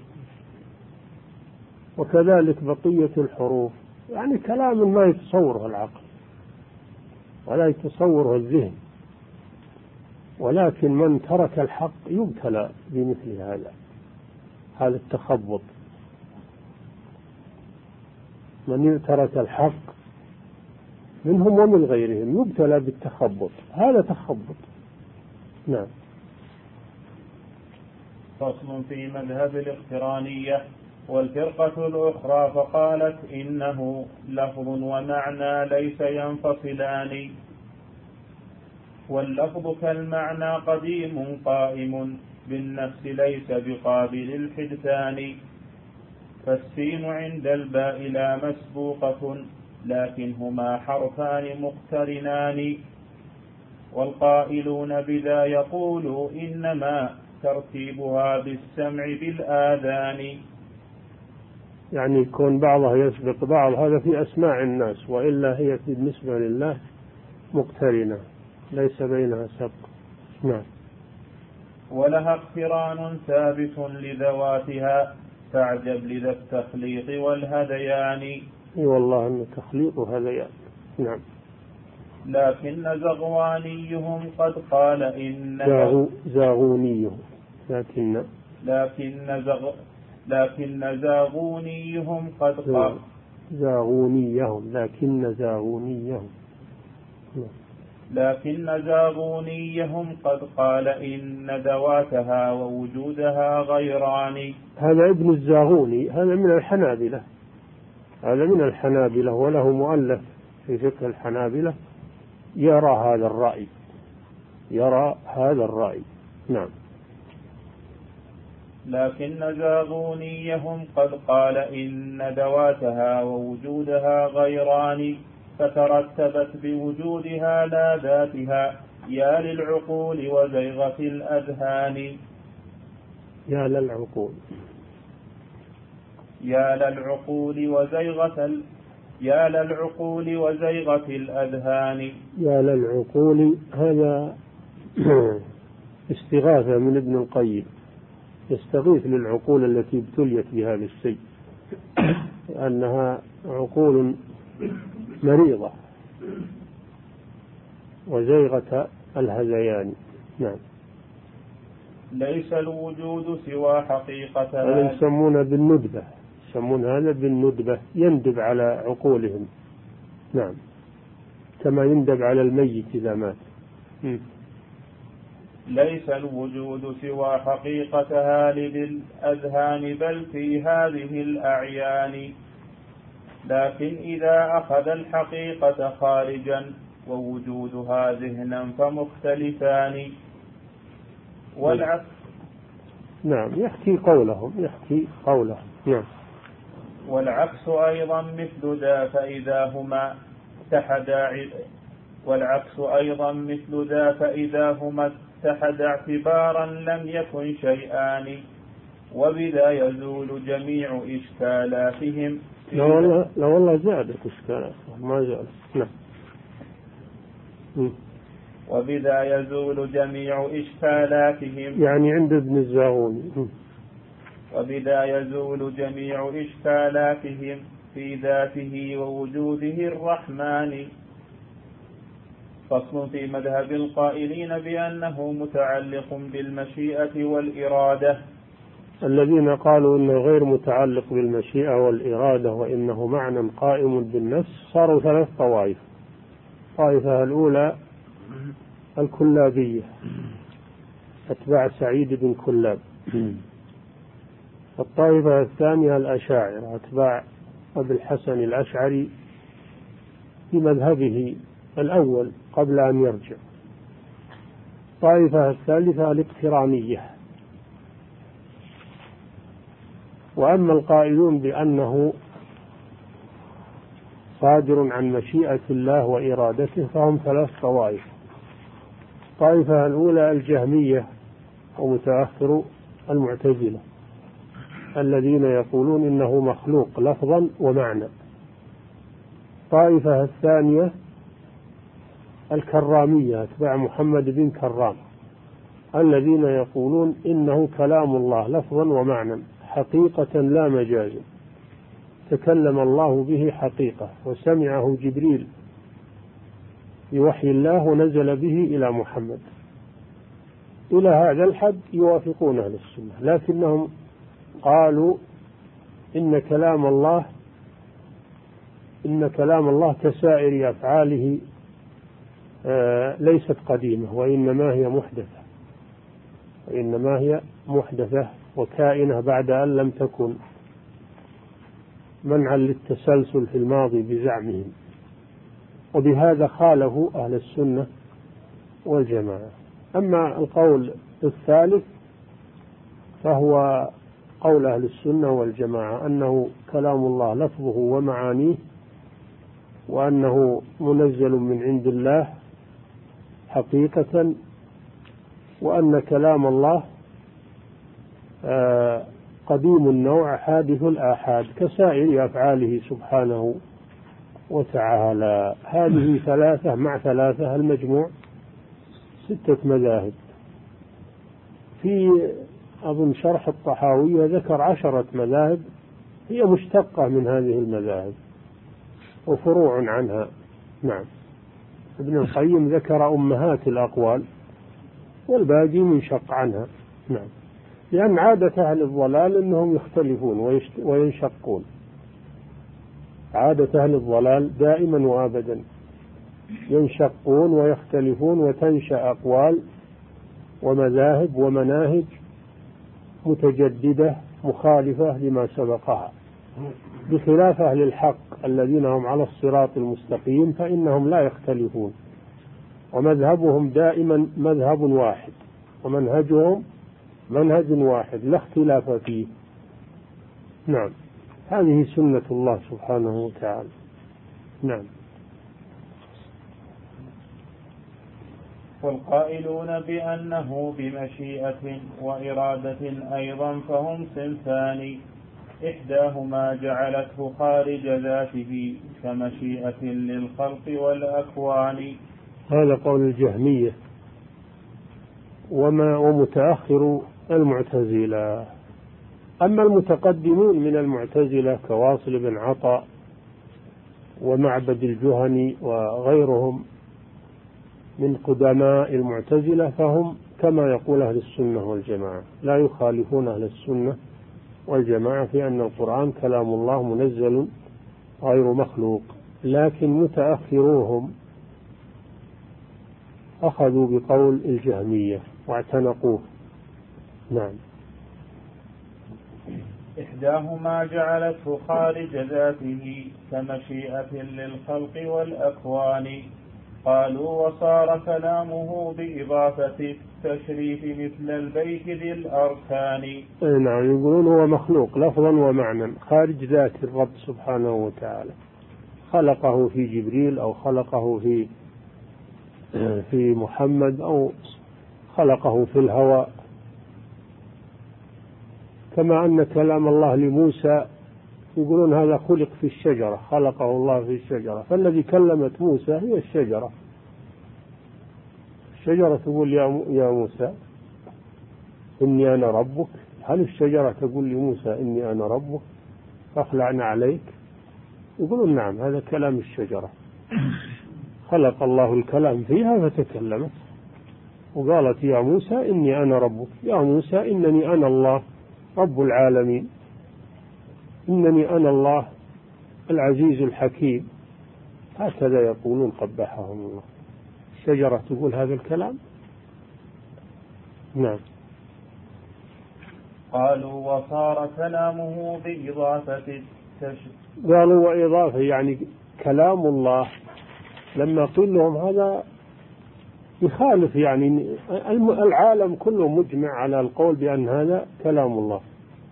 وكذلك بقية الحروف. يعني كلام ما يتصوره العقل ولا يتصوره الذهن، ولكن من ترك الحق يبتلى بمثل هذا، هذا التخبط. من ترك الحق منهم ومن غيرهم يبتلى بالتخبط، هذا تخبط. نعم. فصل في مذهب الاقترانية. والفرقة الأخرى فقالت إنه لفظ ومعنى ليس ينفصلان، واللفظ كالمعنى قديم قائم بالنفس ليس بقابل الحدثان، فالسين عند الباء لا مسبوقة لكنهما حرفان مقترنان، والقائلون بذا يقولوا إنما ترتيبها بالسمع بالآذان. يعني يكون بعضها يسبق بعض، هذا في أسماع الناس، وإلا هي بالنسبة لله مقترنة ليس بينها سبق. نعم. ولها اقتران ثابت لذواتها فاعجب لذا التخليط والهذيان. اي والله أن تخليط هذيان. نعم. لكن زغوانيهم قد قال إن زاغو زاغونيهم لكن لكن زغ لكن زاغونيهم قد قال زاغونيهم لكن زاغونيهم لكن زاغونيهم قد قال إن ذواتها ووجودها غيران. هذا ابن الزاغوني، هذا من الحنابلة، هذا من الحنابلة، وله مؤلف في فقه الحنابلة يرى هذا الرأي، يرى هذا الرأي. نعم. لكن زاغونيهم قد قال إن ذواتها ووجودها غيران، فترتبت بوجودها لا ذاتها يا للعقول وزيغة الأذهان. يا للعقول يا للعقول وزيغة ال... يا للعقول وزيغة الأذهان. يا للعقول هذا استغاثة من ابن القيم، يستغيث للعقول التي ابتليت بهذا الشيء، لأنها عقول مريضة وزيغة الهذيان. نعم. ليس الوجود سوى حقيقة، هذا يسمونه بالندبة، يسمون هذا بالندبة، يندب على عقولهم. نعم. كما يندب على الميت إذا مات. م. ليس الوجود سوى حقيقتها للأذهان بل في هذه الأعيان، لكن إذا أخذ الحقيقة خارجا ووجودها ذهنا فمختلفان. والعكس. نعم. يحكي قولهم يحكي قولهم. نعم. والعكس أيضا مثل ذا فإذا هما اتحدا والعكس أيضا مثل ذا فإذا هما اتحدا اعتبارا لم يكن شيئان، وبذا يزول جميع إشكالاتهم. لا والله لا والله زادت إشكالاتهم ما زالت. نعم. وبذا يزول جميع إشكالاتهم، يعني عند ابن الزاغوني. وبذا يزول جميع إشكالاتهم في ذاته ووجوده الرحمن. فصل في مذهب القائلين بأنه متعلق بالمشيئة والإرادة. الذين قالوا إنه غير متعلق بالمشيئة والإرادة وإنه معنى قائم بالنفس صاروا ثلاث طوائف. الطائفة الأولى الكلابية أتباع سعيد بن كلاب. الطائفة الثانية الأشاعرة أتباع أبي الحسن الأشعري في مذهبه الأول قبل أن يرجع. الطائفة الثالثة الاقترانية. وأما القائلون بأنه صادر عن مشيئة الله وإرادته فهم ثلاث طوائف. الطائفة الأولى الجهمية ومتأخر المعتزلة الذين يقولون إنه مخلوق لفظا ومعنى. الطائفة الثانية الكرامية أتباع محمد بن كرام الذين يقولون إنه كلام الله لفظا ومعنى حقيقة لا مجازا، تكلم الله به حقيقة وسمعه جبريل بوحي الله ونزل به إلى محمد. إلى هذا الحد يوافقون أهل السنة، لكنهم قالوا إن كلام الله إن كلام الله كسائر أفعاله آه ليست قديمة وإنما هي محدثة وإنما هي محدثة وكائنة بعد أن لم تكن، منعا للتسلسل في الماضي بزعمهم. وبهذا خالفوا أهل السنة والجماعة. أما القول الثالث فهو قول أهل السنة والجماعة أنه كلام الله لفظه ومعانيه، وأنه منزل من عند الله حقيقة، وأن كلام الله قديم النوع حادث الآحاد كسائر أفعاله سبحانه وتعالى. هذه ثلاثة مع ثلاثة المجموع ستة مذاهب. في أظن شرح الطحاوية ذكر عشرة مذاهب هي مشتقة من هذه المذاهب وفروع عنها. نعم. ابن القيم ذكر أمهات الأقوال والباقي منشق عنها. نعم. لأن عادة أهل الضلال أنهم يختلفون وينشقون. عادة أهل الضلال دائما وأبدا ينشقون ويختلفون وتنشأ أقوال ومذاهب ومناهج متجددة مخالفة لما سبقها، بخلاف أهل الحق الذين هم على الصراط المستقيم فإنهم لا يختلفون، ومذهبهم دائما مذهب واحد ومنهجهم منهج واحد لا اختلاف فيه. نعم. هذه سنة الله سبحانه وتعالى. نعم. والقائلون بأنه بمشيئة وإرادة أيضا فهم صنفان، إحداهما جعلته خارج ذاته كمشيئة للخلق والأكوان. هذا قول الجهمية وما ومتأخر المعتزلة. أما المتقدمون من المعتزلة كواصل بن عطاء ومعبد الجهني وغيرهم من قدماء المعتزلة فهم كما يقول أهل السنة والجماعة، لا يخالفون أهل السنة والجماعة في أن القرآن كلام الله منزل غير مخلوق. لكن متأخروهم أخذوا بقول الجهمية واعتنقوه. نعم. إحداهما جعلته خارج ذاته كمشيئة للخلق والأكوان. قالوا وصار كلامه بإضافة التشريف مثل البيت ذي الأركان. نعم. يقولون هو مخلوق لفظا ومعنى خارج ذات الرب سبحانه وتعالى، خلقه في جبريل أو خلقه في في محمد أو خلقه في الهواء، كما أن كلام الله لموسى يقولون هذا خلق في الشجرة، خلقه الله في الشجرة، فالذي كلمت موسى هي الشجرة. الشجرة تقول يا موسى إني أنا ربك، هل الشجرة تقول لموسى إني أنا ربك فاخلعنا عليك؟ يقولون نعم هذا كلام الشجرة، خلق الله الكلام فيها فتكلمت وقالت يا موسى إني أنا ربك، يا موسى إنني أنا الله رب العالمين، إنني أنا الله العزيز الحكيم. هكذا يقولون قبحهم الله. الشجرة تقول هذا الكلام؟ نعم. قالوا وصار كلامه بإضافة التشريف. قالوا وإضافة يعني كلام الله، لما قيل لهم هذا يخالف، يعني العالم كله مجمع على القول بأن هذا كلام الله.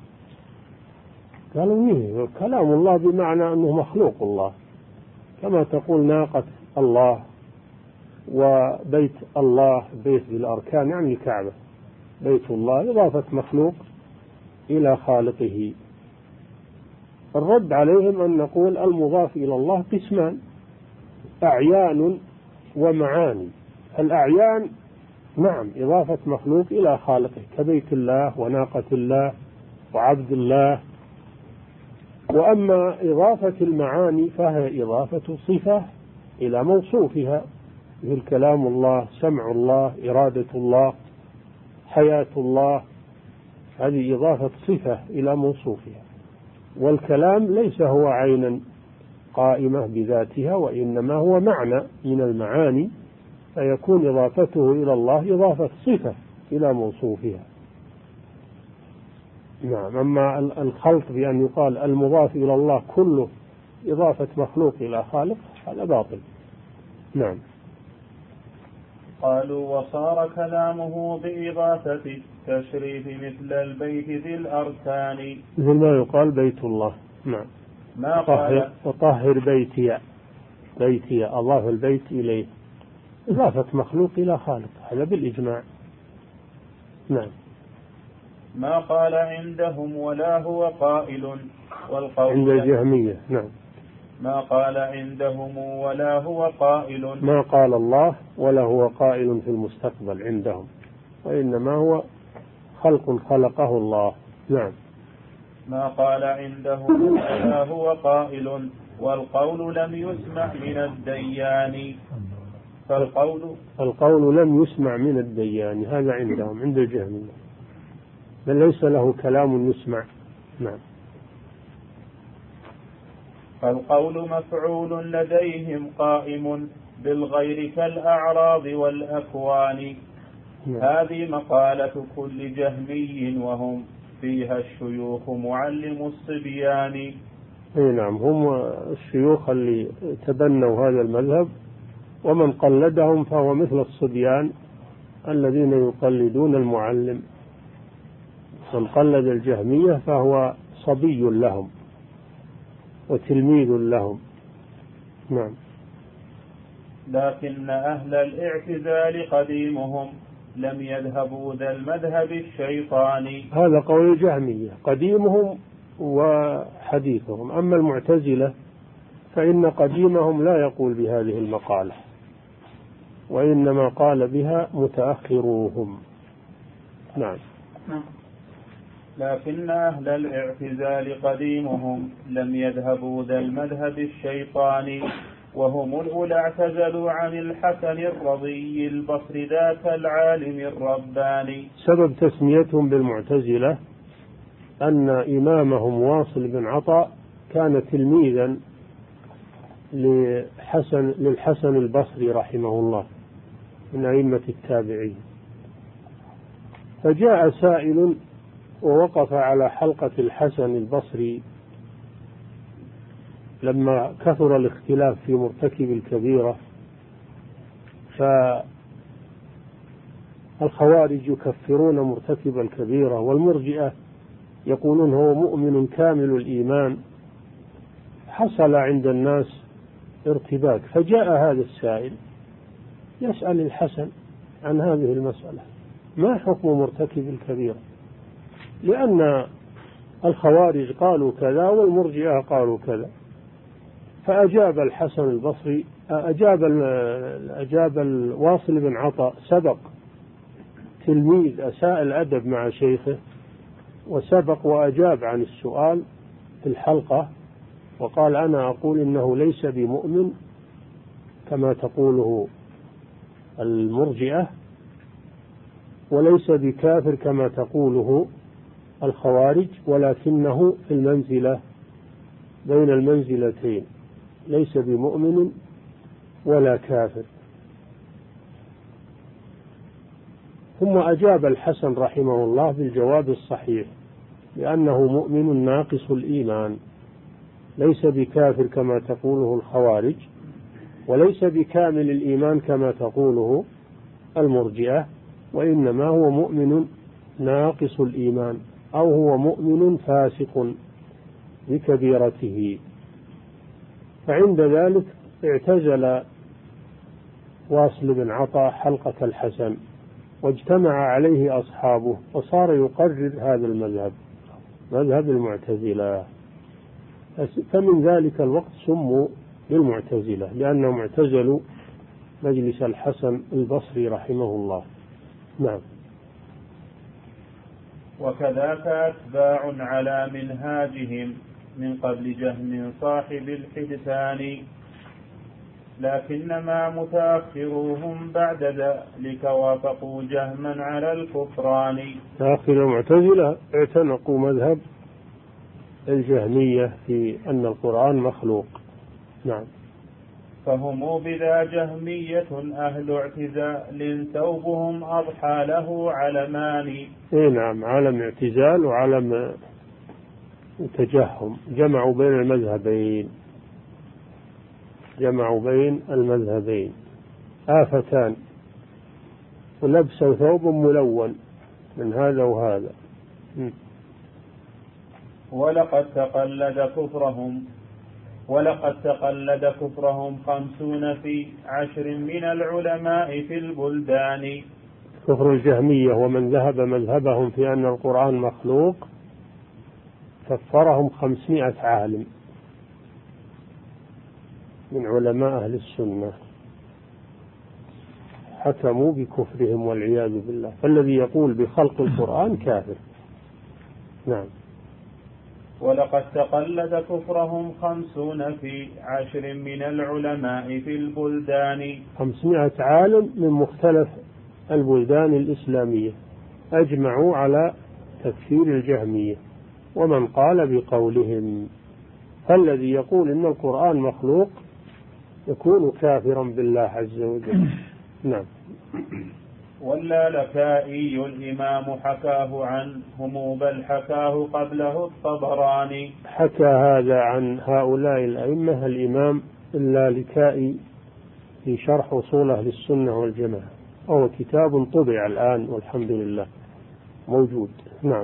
قالوا إيه كلام الله بمعنى أنه مخلوق الله، كما تقول ناقة الله وبيت الله، بيت بالأركان يعني الكعبة، بيت الله إضافة مخلوق إلى خالقه. الرد عليهم أن نقول المضاف إلى الله قسمان، أعيان ومعاني. الأعيان نعم إضافة مخلوق إلى خالقه كبيت الله وناقة الله وعبد الله. وأما إضافة المعاني فهي إضافة صفة إلى موصوفها، مثل كلام الله، سمع الله، إرادة الله، حياة الله، هذه إضافة صفة إلى موصوفها. والكلام ليس هو عينا قائمة بذاتها، وإنما هو معنى من المعاني، فيكون إضافته إلى الله إضافة صفة إلى موصوفها. نعم. أما الخلط بأن يقال المضاف إلى الله كله إضافة مخلوق إلى خالق هذا باطل. نعم. قالوا وصار كلامه بإضافة التشريف مثل البيت ذي الأركان، مثل ما يقال بيت الله. نعم. ما قال وطهر بيتي، بيتي أضاف البيت إليه إضافة مخلوق إلى خالق، هذا بالإجماع. نعم. ما قال عندهم ولا هو قائل، والقول عند الجهمية. نعم. ما قال عندهم ولا هو قائل، ما قال الله ولا هو قائل في المستقبل عندهم، وإنما هو خلق خلقه الله. نعم. ما قال عندهم ولا هو قائل، والقول لم يسمع من الديان. فالقول القول لم يسمع من الديان، هذا عندهم عند الجهمية، بل ليس له كلام يسمع. نعم. فالقول مفعول لديهم قائم بالغير كالأعراض والأكوان. نعم. هذه مقالة كل جهمي وهم فيها الشيوخ معلم الصبيان. اي نعم، هم الشيوخ اللي تبنوا هذا المذهب، ومن قلدهم فهو مثل الصبيان الذين يقلدون المعلم. من قلد الجهمية فهو صبي لهم وتلميذ لهم. نعم. لكن أهل الاعتزال قديمهم لم يذهبوا ذا المذهب الشيطاني. هذا قول الجهمية قديمهم وحديثهم. أما المعتزلة فإن قديمهم لا يقول بهذه المقالة، وإنما قال بها متأخروهم. نعم. لكن أهل الاعتزال قديمهم لم يذهبوا ذا المذهب الشيطاني، وهم الأولى اعتزلوا عن الحسن الرضي البصري ذاك العالم الرباني. سبب تسميتهم بالمعتزلة أن إمامهم واصل بن عطاء كان تلميذا لحسن للحسن البصري رحمه الله من أئمة التابعين. فجاء سائل ووقف على حلقة الحسن البصري لما كثر الاختلاف في مرتكب الكبيرة، فالخوارج يكفرون مرتكب الكبيرة، والمرجئة يقولون هو مؤمن كامل الإيمان. حصل عند الناس ارتباك، فجاء هذا السائل يسأل الحسن عن هذه المسألة، ما حكم مرتكب الكبيرة؟ لأن الخوارج قالوا كذا والمرجئة قالوا كذا. فأجاب الحسن البصري، أجاب أجاب الواصل بن عطاء، سبق تلميذ أساء الأدب مع شيخه وسبق وأجاب عن السؤال في الحلقة، وقال أنا أقول إنه ليس بمؤمن كما تقوله المرجئة، وليس بكافر كما تقوله الخوارج، ولكنه في المنزلة بين المنزلتين، ليس بمؤمن ولا كافر. ثم أجاب الحسن رحمه الله بالجواب الصحيح، لأنه مؤمن ناقص الإيمان، ليس بكافر كما تقوله الخوارج، وليس بكامل الإيمان كما تقوله المرجئة، وإنما هو مؤمن ناقص الإيمان، أو هو مؤمن فاسق بكبيرته. فعند ذلك اعتزل واصل بن عطاء حلقة الحسن، واجتمع عليه أصحابه، وصار يقرر هذا المذهب، مذهب المعتزلة. فمن ذلك الوقت سموا بالمعتزلة، لأنهم اعتزلوا مجلس الحسن البصري رحمه الله. نعم. وكذاك أتباع على منهاجهم من قبل جهم صاحب الحدثان، لكنما متأخروهم بعد ذلك وافقوا جهما على الكفران. لكن المعتزلة اعتنقوا مذهب الجهمية في أن القرآن مخلوق. نعم. فهم بذا جهمية أهل اعتزال ثوبهم أضحى له علمان. إيه نعم، علم اعتزال وعلم تجهم، جمعوا بين المذهبين، جمعوا بين المذهبين آفتان، ولبسوا ثوب ملون من هذا وهذا. م. ولقد تقلد كفرهم ولقد تقلد كفرهم خمسون في عشر من العلماء في البلدان. كفر الجهمية ومن ذهب مذهبهم في أن القرآن مخلوق كفرهم خمسمائة عالم من علماء أهل السنة، حكموا بكفرهم والعياذ بالله. فالذي يقول بخلق القرآن كافر. نعم. ولقد تقلد كفرهم خمسون في عشر من العلماء في البلدان. خمسمائة عالم من مختلف البلدان الإسلامية أجمعوا على تكفير الجهمية ومن قال بقولهم. فالذي يقول إن القرآن مخلوق يكون كافرا بالله عز وجل. نعم. واللالكائي الإمام حكاه عنهم، بل حكاه قبله الطبراني. حكى هذا عن هؤلاء الأئمة الإمام اللالكائي في شرح أصول أهل السنة والجماعة، وهو كتاب طبع الآن والحمد لله موجود. نعم.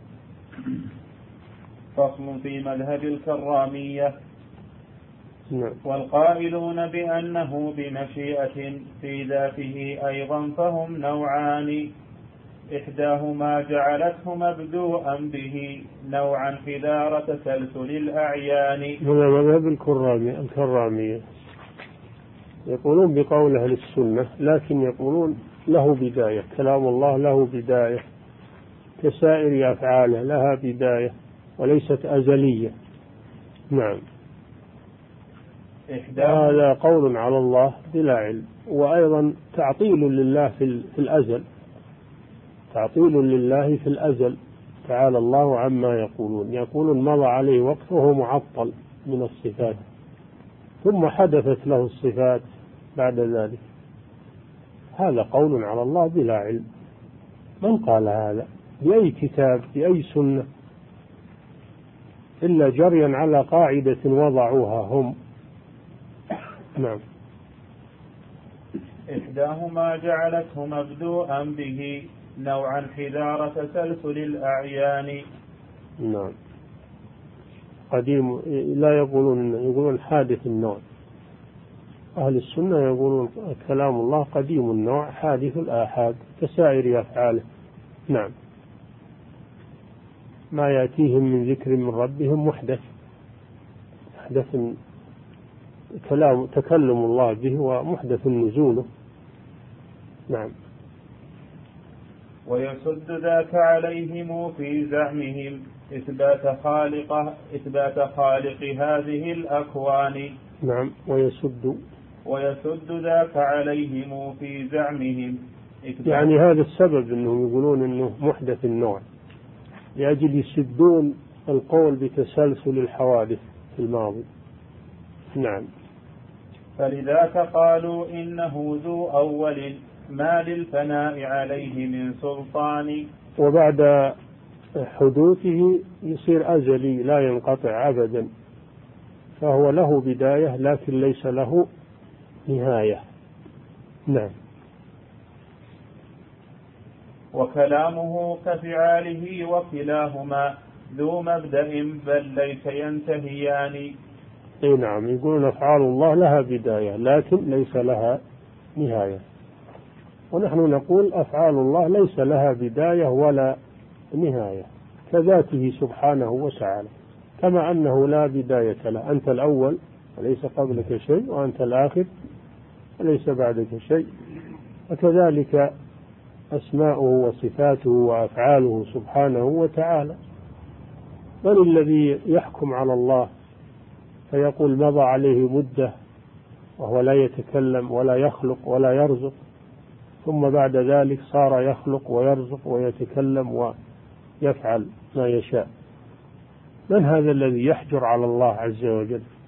فصل في مذهب الكرامية. نعم. والقائلون بأنه بمشيئة في ذاته أيضا فهم نوعان، إحداهما جعلته مبدوءا به نوعا حذار تسلسل الأعيان. هنا مذهب الكرامية يقولون بقول أهل السنة، لكن يقولون له بداية، كلام الله له بداية كسائر أفعاله، لها بداية وليست أزلية. نعم. هذا قول على الله بلا علم، وأيضا تعطيل لله في الأزل، تعطيل لله في الأزل تعالى الله عما يقولون. يقولون مضى عليه وقت وهو معطل من الصفات، ثم حدثت له الصفات بعد ذلك. هذا قول على الله بلا علم. من قال هذا؟ بأي كتاب بأي سنة؟ إلا جريا على قاعدة وضعوها هم. نعم. إحداهما جعلته مبدوءا به نوعا حذار تسلسل الأعيان. نعم. قديم لا يقولون، يقولون حادث النوع. أهل السنة يقولون كلام الله قديم النوع حادث الآحاد كسائر أفعاله. نعم. ما يأتيهم من ذكر من ربهم محدث، محدث كلام تكلم الله به ومحدث نزوله. نعم. ويسد ذاك عليهم في زعمهم إثبات خالق إثبات خالق هذه الأكوان. نعم. ويسد ويسد ذاك عليهم في زعمهم. يعني هذا السبب أنهم يقولون أنه محدث النوع، لأجل يسدون القول بتسلسل الحوادث في الماضي. نعم. فلذاك قالوا إنه ذو أول ما للفناء عليه من سلطان. وبعد حدوثه يصير أزلي لا ينقطع أبدا، فهو له بداية لكن ليس له نهاية. نعم. وكلامه كفعاله وكلاهما ذو مبدأ بل ليس ينتهيان. اي نعم، يقولون أفعال الله لها بداية لكن ليس لها نهاية، ونحن نقول أفعال الله ليس لها بداية ولا نهاية كذاته سبحانه وتعالى، كما أنه لا بداية له، أنت الأول وليس قبلك شيء، وأنت الآخر وليس بعدك شيء، وكذلك أسماؤه وصفاته وأفعاله سبحانه وتعالى. من الذي يحكم على الله فيقول مضى عليه مدة وهو لا يتكلم ولا يخلق ولا يرزق، ثم بعد ذلك صار يخلق ويرزق ويتكلم ويفعل ما يشاء؟ من هذا الذي يحجر على الله عز وجل؟